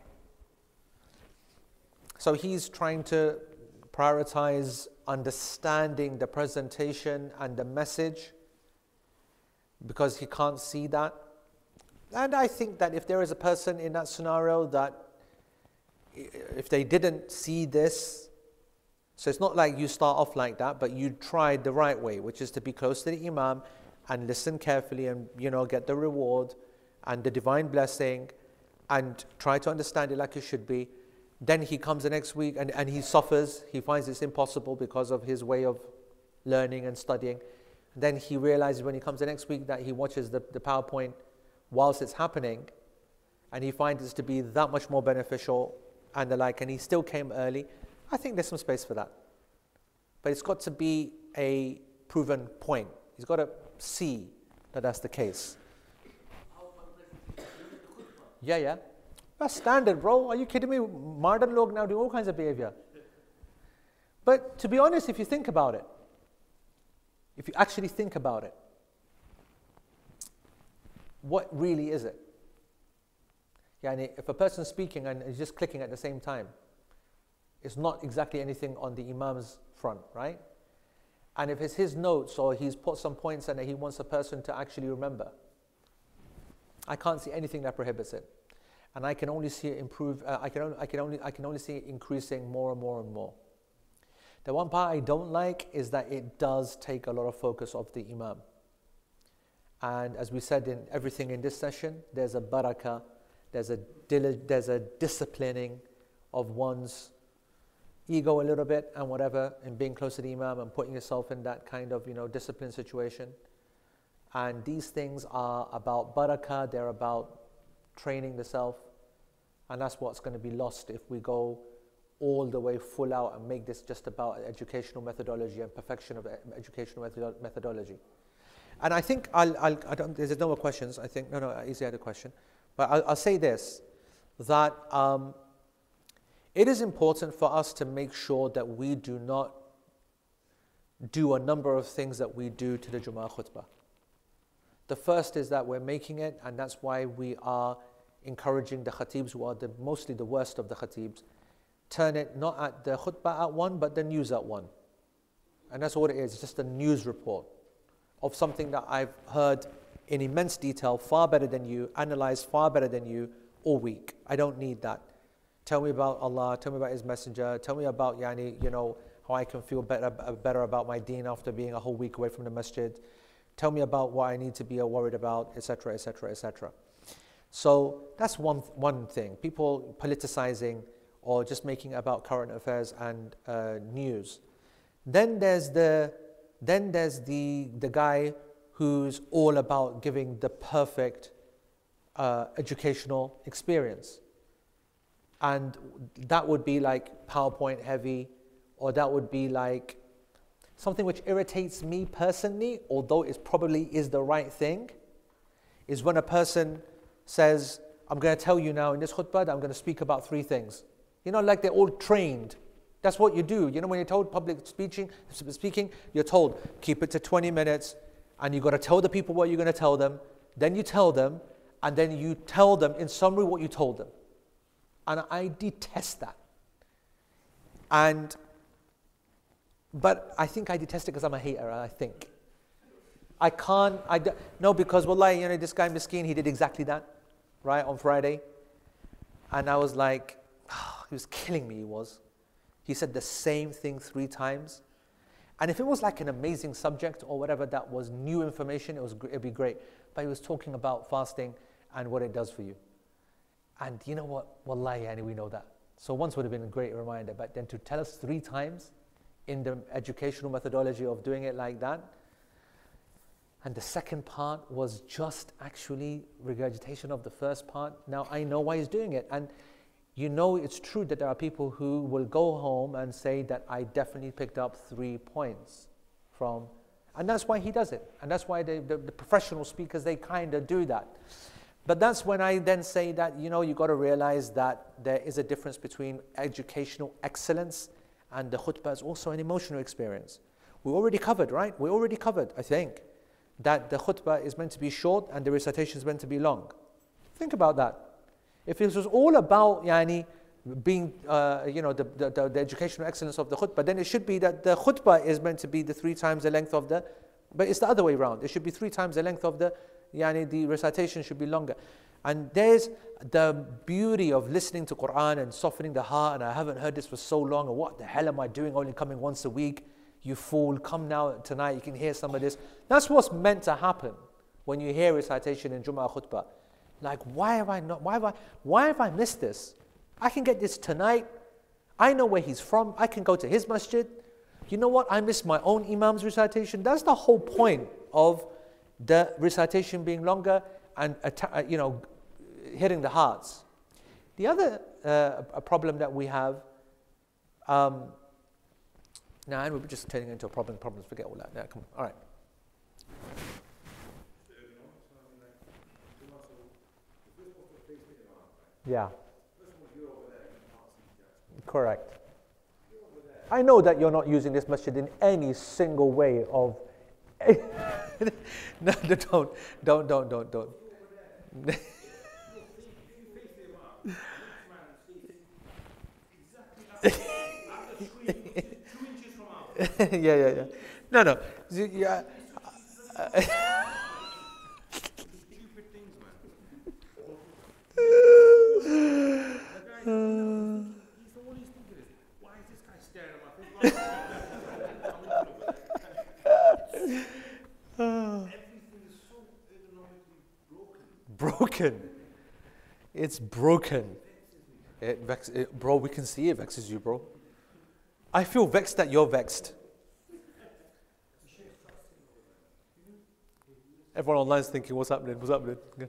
So he's trying to prioritize understanding the presentation and the message because he can't see that. And I think that if there is a person in that scenario that if they didn't see this, so it's not like you start off like that, but you tried the right way, which is to be close to the imam and listen carefully and, you know, get the reward and the divine blessing and try to understand it like it should be. Then he comes the next week and, and he suffers. He finds it's impossible because of his way of learning and studying. Then he realizes when he comes the next week that he watches the, the PowerPoint whilst it's happening, and he finds it to be that much more beneficial and the like, and he still came early. I think there's some space for that. But it's got to be a proven point. He's got to see that that's the case. Yeah, yeah. That's standard, bro. Are you kidding me? Modern log now do all kinds of behavior. But to be honest, if you think about it, if you actually think about it, what really is it? Yani, if a person's speaking and is just clicking at the same time, it's not exactly anything on the Imam's front, right? And if it's his notes or he's put some points in that he wants a person to actually remember, I can't see anything that prohibits it. And I can only see it improve, uh, I, can only, I, can only, I can only see it increasing more and more and more. The one part I don't like is that it does take a lot of focus of the Imam. And as we said in everything in this session, there's a barakah, there's a, there's a disciplining of one's ego a little bit and whatever, and being close to the Imam and putting yourself in that kind of, you know, disciplined situation. And these things are about barakah, they're about training the self, and that's what's going to be lost if we go all the way full out and make this just about educational methodology and perfection of educational methodo- methodology. And I think I'll, I'll, I don't, there's no more questions, I think, no, no, Izzy had a question. But I'll, I'll say this, that um, it is important for us to make sure that we do not do a number of things that we do to the Jumu'ah khutbah. The first is that we're making it, and that's why we are encouraging the khatibs, who are the, mostly the worst of the khatibs, turn it not at the khutbah at one, but the news at one. And that's all it is, it's just a news report of something that I've heard in immense detail, far better than you, analyzed far better than you all week. I don't need that. Tell me about Allah, tell me about His Messenger, tell me about, yani, you know, how I can feel better, better about my deen after being a whole week away from the masjid. Tell me about what I need to be worried about, et cetera, et cetera, et cetera. So that's one one thing. People politicizing or just making it about current affairs and uh, news. Then there's the then there's the the guy who's all about giving the perfect uh, educational experience, and that would be like PowerPoint heavy, or that would be like something which irritates me personally, although it probably is the right thing, is when a person says, I'm going to tell you now in this khutbah that I'm going to speak about three things. You know, like they're all trained. That's what you do. You know, when you're told public speaking, speaking, you're told, keep it to twenty minutes, and you've got to tell the people what you're going to tell them, then you tell them, and then you tell them in summary what you told them. And I detest that. And But I think I detest it because I'm a hater, I think. I can't, I do, no, because wallahi, you know, this guy Miskeen, he did exactly that, right, on Friday. And I was like, oh, he was killing me, he was. He said the same thing three times. And if it was like an amazing subject or whatever that was new information, it was, it'd be great. But he was talking about fasting and what it does for you. And you know what, wallahi, and we know that. So once would have been a great reminder, but then to tell us three times, in the educational methodology of doing it like that. And the second part was just actually regurgitation of the first part. Now I know why he's doing it. And you know it's true that there are people who will go home and say that I definitely picked up three points from, and that's why he does it. And that's why they, the, the professional speakers, they kind of do that. But that's when I then say that, you know, you got to realize that there is a difference between educational excellence and the khutbah is also an emotional experience. We already covered, right? We already covered, I think, that the khutbah is meant to be short and the recitation is meant to be long. Think about that. If it was all about yani, being, uh, you know, the, the, the educational excellence of the khutbah, then it should be that the khutbah is meant to be the three times the length of the, but it's the other way around. It should be three times the length of the, yani, the recitation should be longer. And there's the beauty of listening to Quran and softening the heart, and I haven't heard this for so long, and what the hell am I doing only coming once a week? You fool, come now tonight, you can hear some of this. That's what's meant to happen when you hear recitation in Jumu'ah khutbah. Like, why have I not, why have I, why have I missed this? I can get this tonight. I know where he's from. I can go to his masjid. You know what? I miss my own Imam's recitation. That's the whole point of the recitation being longer and, atta- you know, hitting the hearts. The other uh, a problem that we have, um, now and we're just turning into a problem, problems, forget all that. Yeah, come on, all right. Yeah. Correct. I know that you're not using this masjid in any single way of. No, don't, don't, don't, don't, don't. yeah, yeah, yeah. No, no. Yeah. Broken. It's broken. It vex, it, bro, we can see it vexes you, bro. I feel vexed that you're vexed. Everyone online is thinking, what's happening? What's happening? Yeah.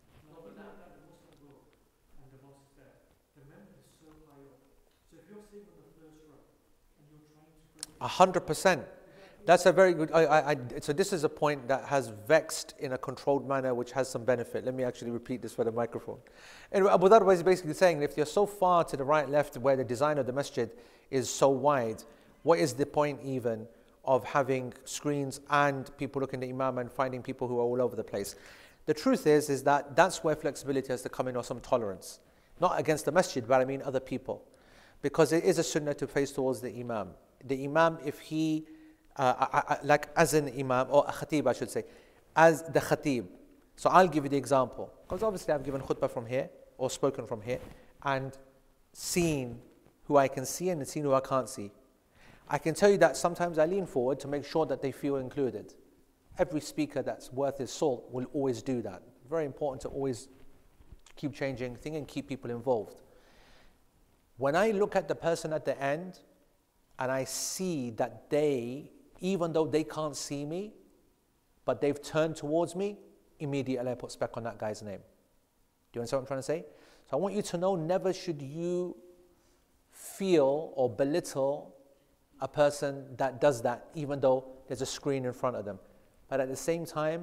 A hundred percent. That's a very good. I, I, I, so this is a point that has vexed in a controlled manner, which has some benefit. Let me actually repeat this for the microphone. Anyway, Abu Dharr is basically saying, if you're so far to the right, left, where the design of the masjid is so wide, what is the point even of having screens and people looking at the imam and finding people who are all over the place? The truth is, is that that's where flexibility has to come in, or some tolerance, not against the masjid, but I mean other people, because it is a sunnah to face towards the imam. The imam, if he Uh, I, I, like as an imam, or a khatib I should say, as the khatib. So I'll give you the example, because obviously I've given khutbah from here, or spoken from here, and seen who I can see and seen who I can't see. I can tell you that sometimes I lean forward to make sure that they feel included. Every speaker that's worth his salt will always do that. Very important to always keep changing things and keep people involved. When I look at the person at the end, and I see that they, even though they can't see me, but they've turned towards me, immediately I put spec on that guy's name. Do you understand what I'm trying to say? So I want you to know, never should you feel or belittle a person that does that, even though there's a screen in front of them. But at the same time,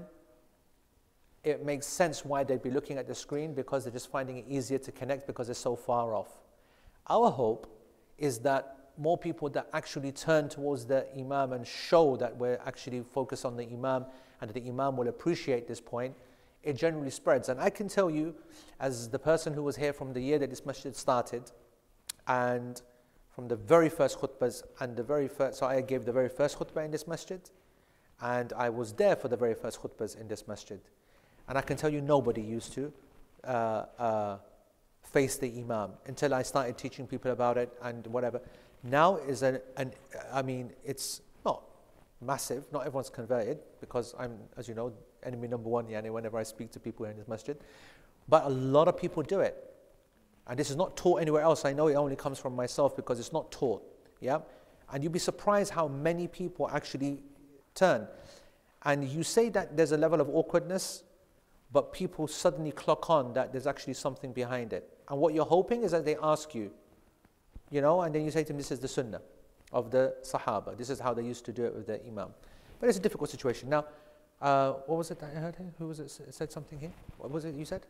it makes sense why they'd be looking at the screen, because they're just finding it easier to connect because they're so far off. Our hope is that more people that actually turn towards the imam and show that we're actually focused on the imam, and that the imam will appreciate this point, it generally spreads. And I can tell you, as the person who was here from the year that this masjid started, and from the very first khutbahs, and the very first, so I gave the very first khutbah in this masjid, and I was there for the very first khutbahs in this masjid. And I can tell you, nobody used to uh, uh, face the imam until I started teaching people about it and whatever. Now is an, an, I mean, it's not massive, not everyone's converted, because I'm, as you know, enemy number one, yani, whenever I speak to people in this masjid. But a lot of people do it. And this is not taught anywhere else. I know it only comes from myself because it's not taught. Yeah? And you'd be surprised how many people actually turn. And you say that there's a level of awkwardness, but people suddenly clock on that there's actually something behind it. And what you're hoping is that they ask you, you know, and then you say to them, this is the sunnah of the Sahaba. This is how they used to do it with the imam. But it's a difficult situation. Now, uh, what was it that I heard here? Who was it said something here? What was it you said?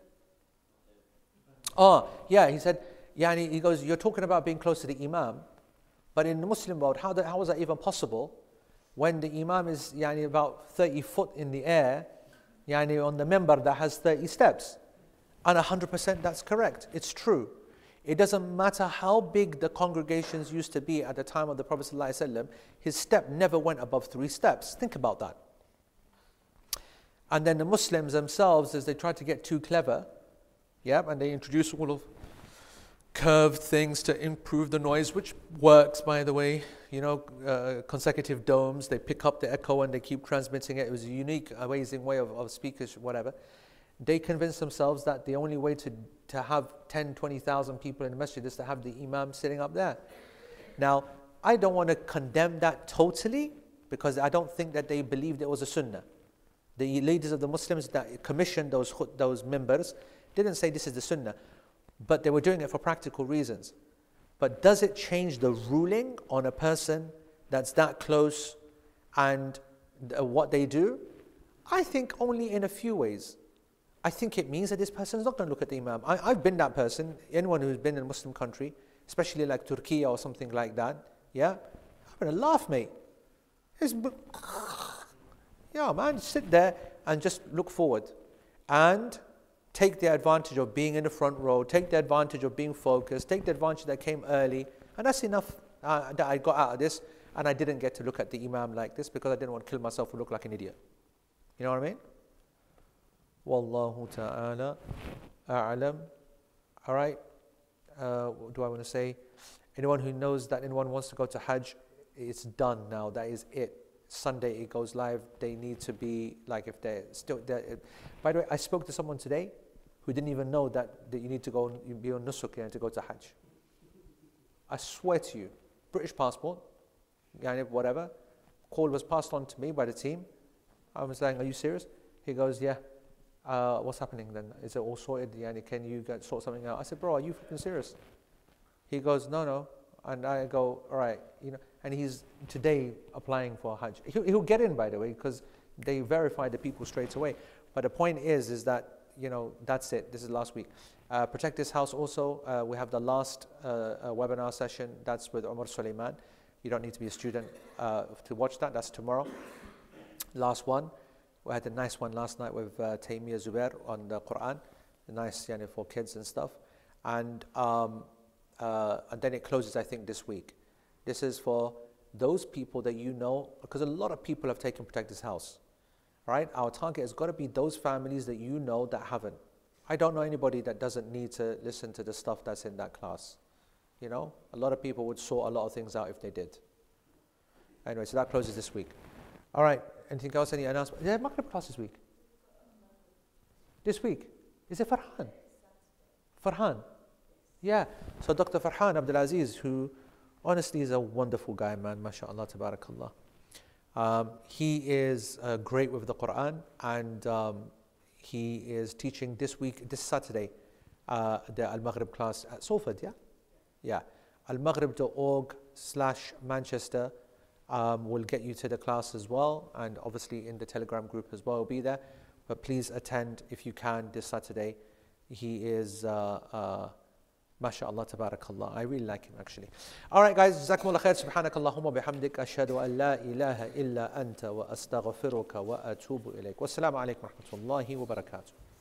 Oh, yeah, he said, yeah, and he goes, you're talking about being close to the imam, but in the Muslim world, how, the, how is that even possible when the imam is yani, about thirty foot in the air, yani, on the member that has thirty steps? And one hundred percent that's correct. It's true. It doesn't matter how big the congregations used to be at the time of the Prophet ﷺ, his step never went above three steps. Think about that. And then the Muslims themselves, as they tried to get too clever, yeah, and they introduced all of curved things to improve the noise, which works, by the way. You know, uh, consecutive domes, they pick up the echo and they keep transmitting it. It was a unique, amazing way of, of speakers, whatever. They convinced themselves that the only way to, to have ten, twenty thousand people in the masjid is to have the imam sitting up there. Now, I don't want to condemn that totally, because I don't think that they believed it was a sunnah. The leaders of the Muslims that commissioned those, those members didn't say this is the sunnah, but they were doing it for practical reasons. But does it change the ruling on a person that's that close and what they do? I think only in a few ways. I think it means that this person is not going to look at the Imam. I, I've been that person. Anyone who's been in a Muslim country, especially like Turkey or something like that, yeah, I'm going to laugh, mate. It's, yeah, man, sit there and just look forward and take the advantage of being in the front row, take the advantage of being focused, take the advantage that came early. And that's enough uh, that I got out of this. And I didn't get to look at the Imam like this because I didn't want to kill myself or look like an idiot. You know what I mean? Wallahu ta'ala a'lam. All right. Uh, what do I want to say? Anyone who knows that anyone wants to go to Hajj, it's done now. That is it. Sunday it goes live. They need to be like if they're still there. By the way, I spoke to someone today who didn't even know that, that you need to go you be on nusuk and to go to Hajj. I swear to you, British passport, whatever. Call was passed on to me by the team. I was saying, "Are you serious?" He goes, "Yeah." Uh, what's happening then? Is it all sorted? Yani, can you get, sort something out? I said, "Bro, are you freaking serious?" He goes, "No, no." And I go, "All right, you know." And he's today applying for Hajj. He'll, he'll get in, by the way, because they verify the people straight away. But the point is, is that you know that's it. This is last week. Uh, Protect This House. Also, uh, we have the last uh, uh, webinar session. That's with Omar Suleiman. You don't need to be a student uh, to watch that. That's tomorrow. Last one. We had a nice one last night with uh, Taymiyyah Zubair on the Quran. Nice, you know, for kids and stuff. And um, uh, and then it closes, I think, this week. This is for those people that you know, because a lot of people have taken Protect This House. Right? Our target has got to be those families that you know that haven't. I don't know anybody that doesn't need to listen to the stuff that's in that class. You know, a lot of people would sort a lot of things out if they did. Anyway, so that closes this week. All right. Anything else? Any announcement? Is there a Maghrib class this week? This week? Is it Farhan? Farhan. Yeah. So Doctor Farhan Abdulaziz, who honestly is a wonderful guy, man. MashaAllah, tabarakallah. Um, he is uh, great with the Quran, and um, he is teaching this week, this Saturday, uh, the Al-Maghrib class at Salford, yeah? Yeah. almaghrib.org slash Manchester um, will get you to the class as well, and obviously in the Telegram group as well will be there. But please attend if you can this Saturday. He is, uh, uh, MashaAllah, tabarakallah. I really like him actually. All right, guys. Jazakumullah khair. Subhanakallahumma bihamdik. Ashhadu an la ilaha illa anta wa astaghfiruka wa atubu ilayk. Wassalamu alaikum wa rahmatullahi wa barakatuh.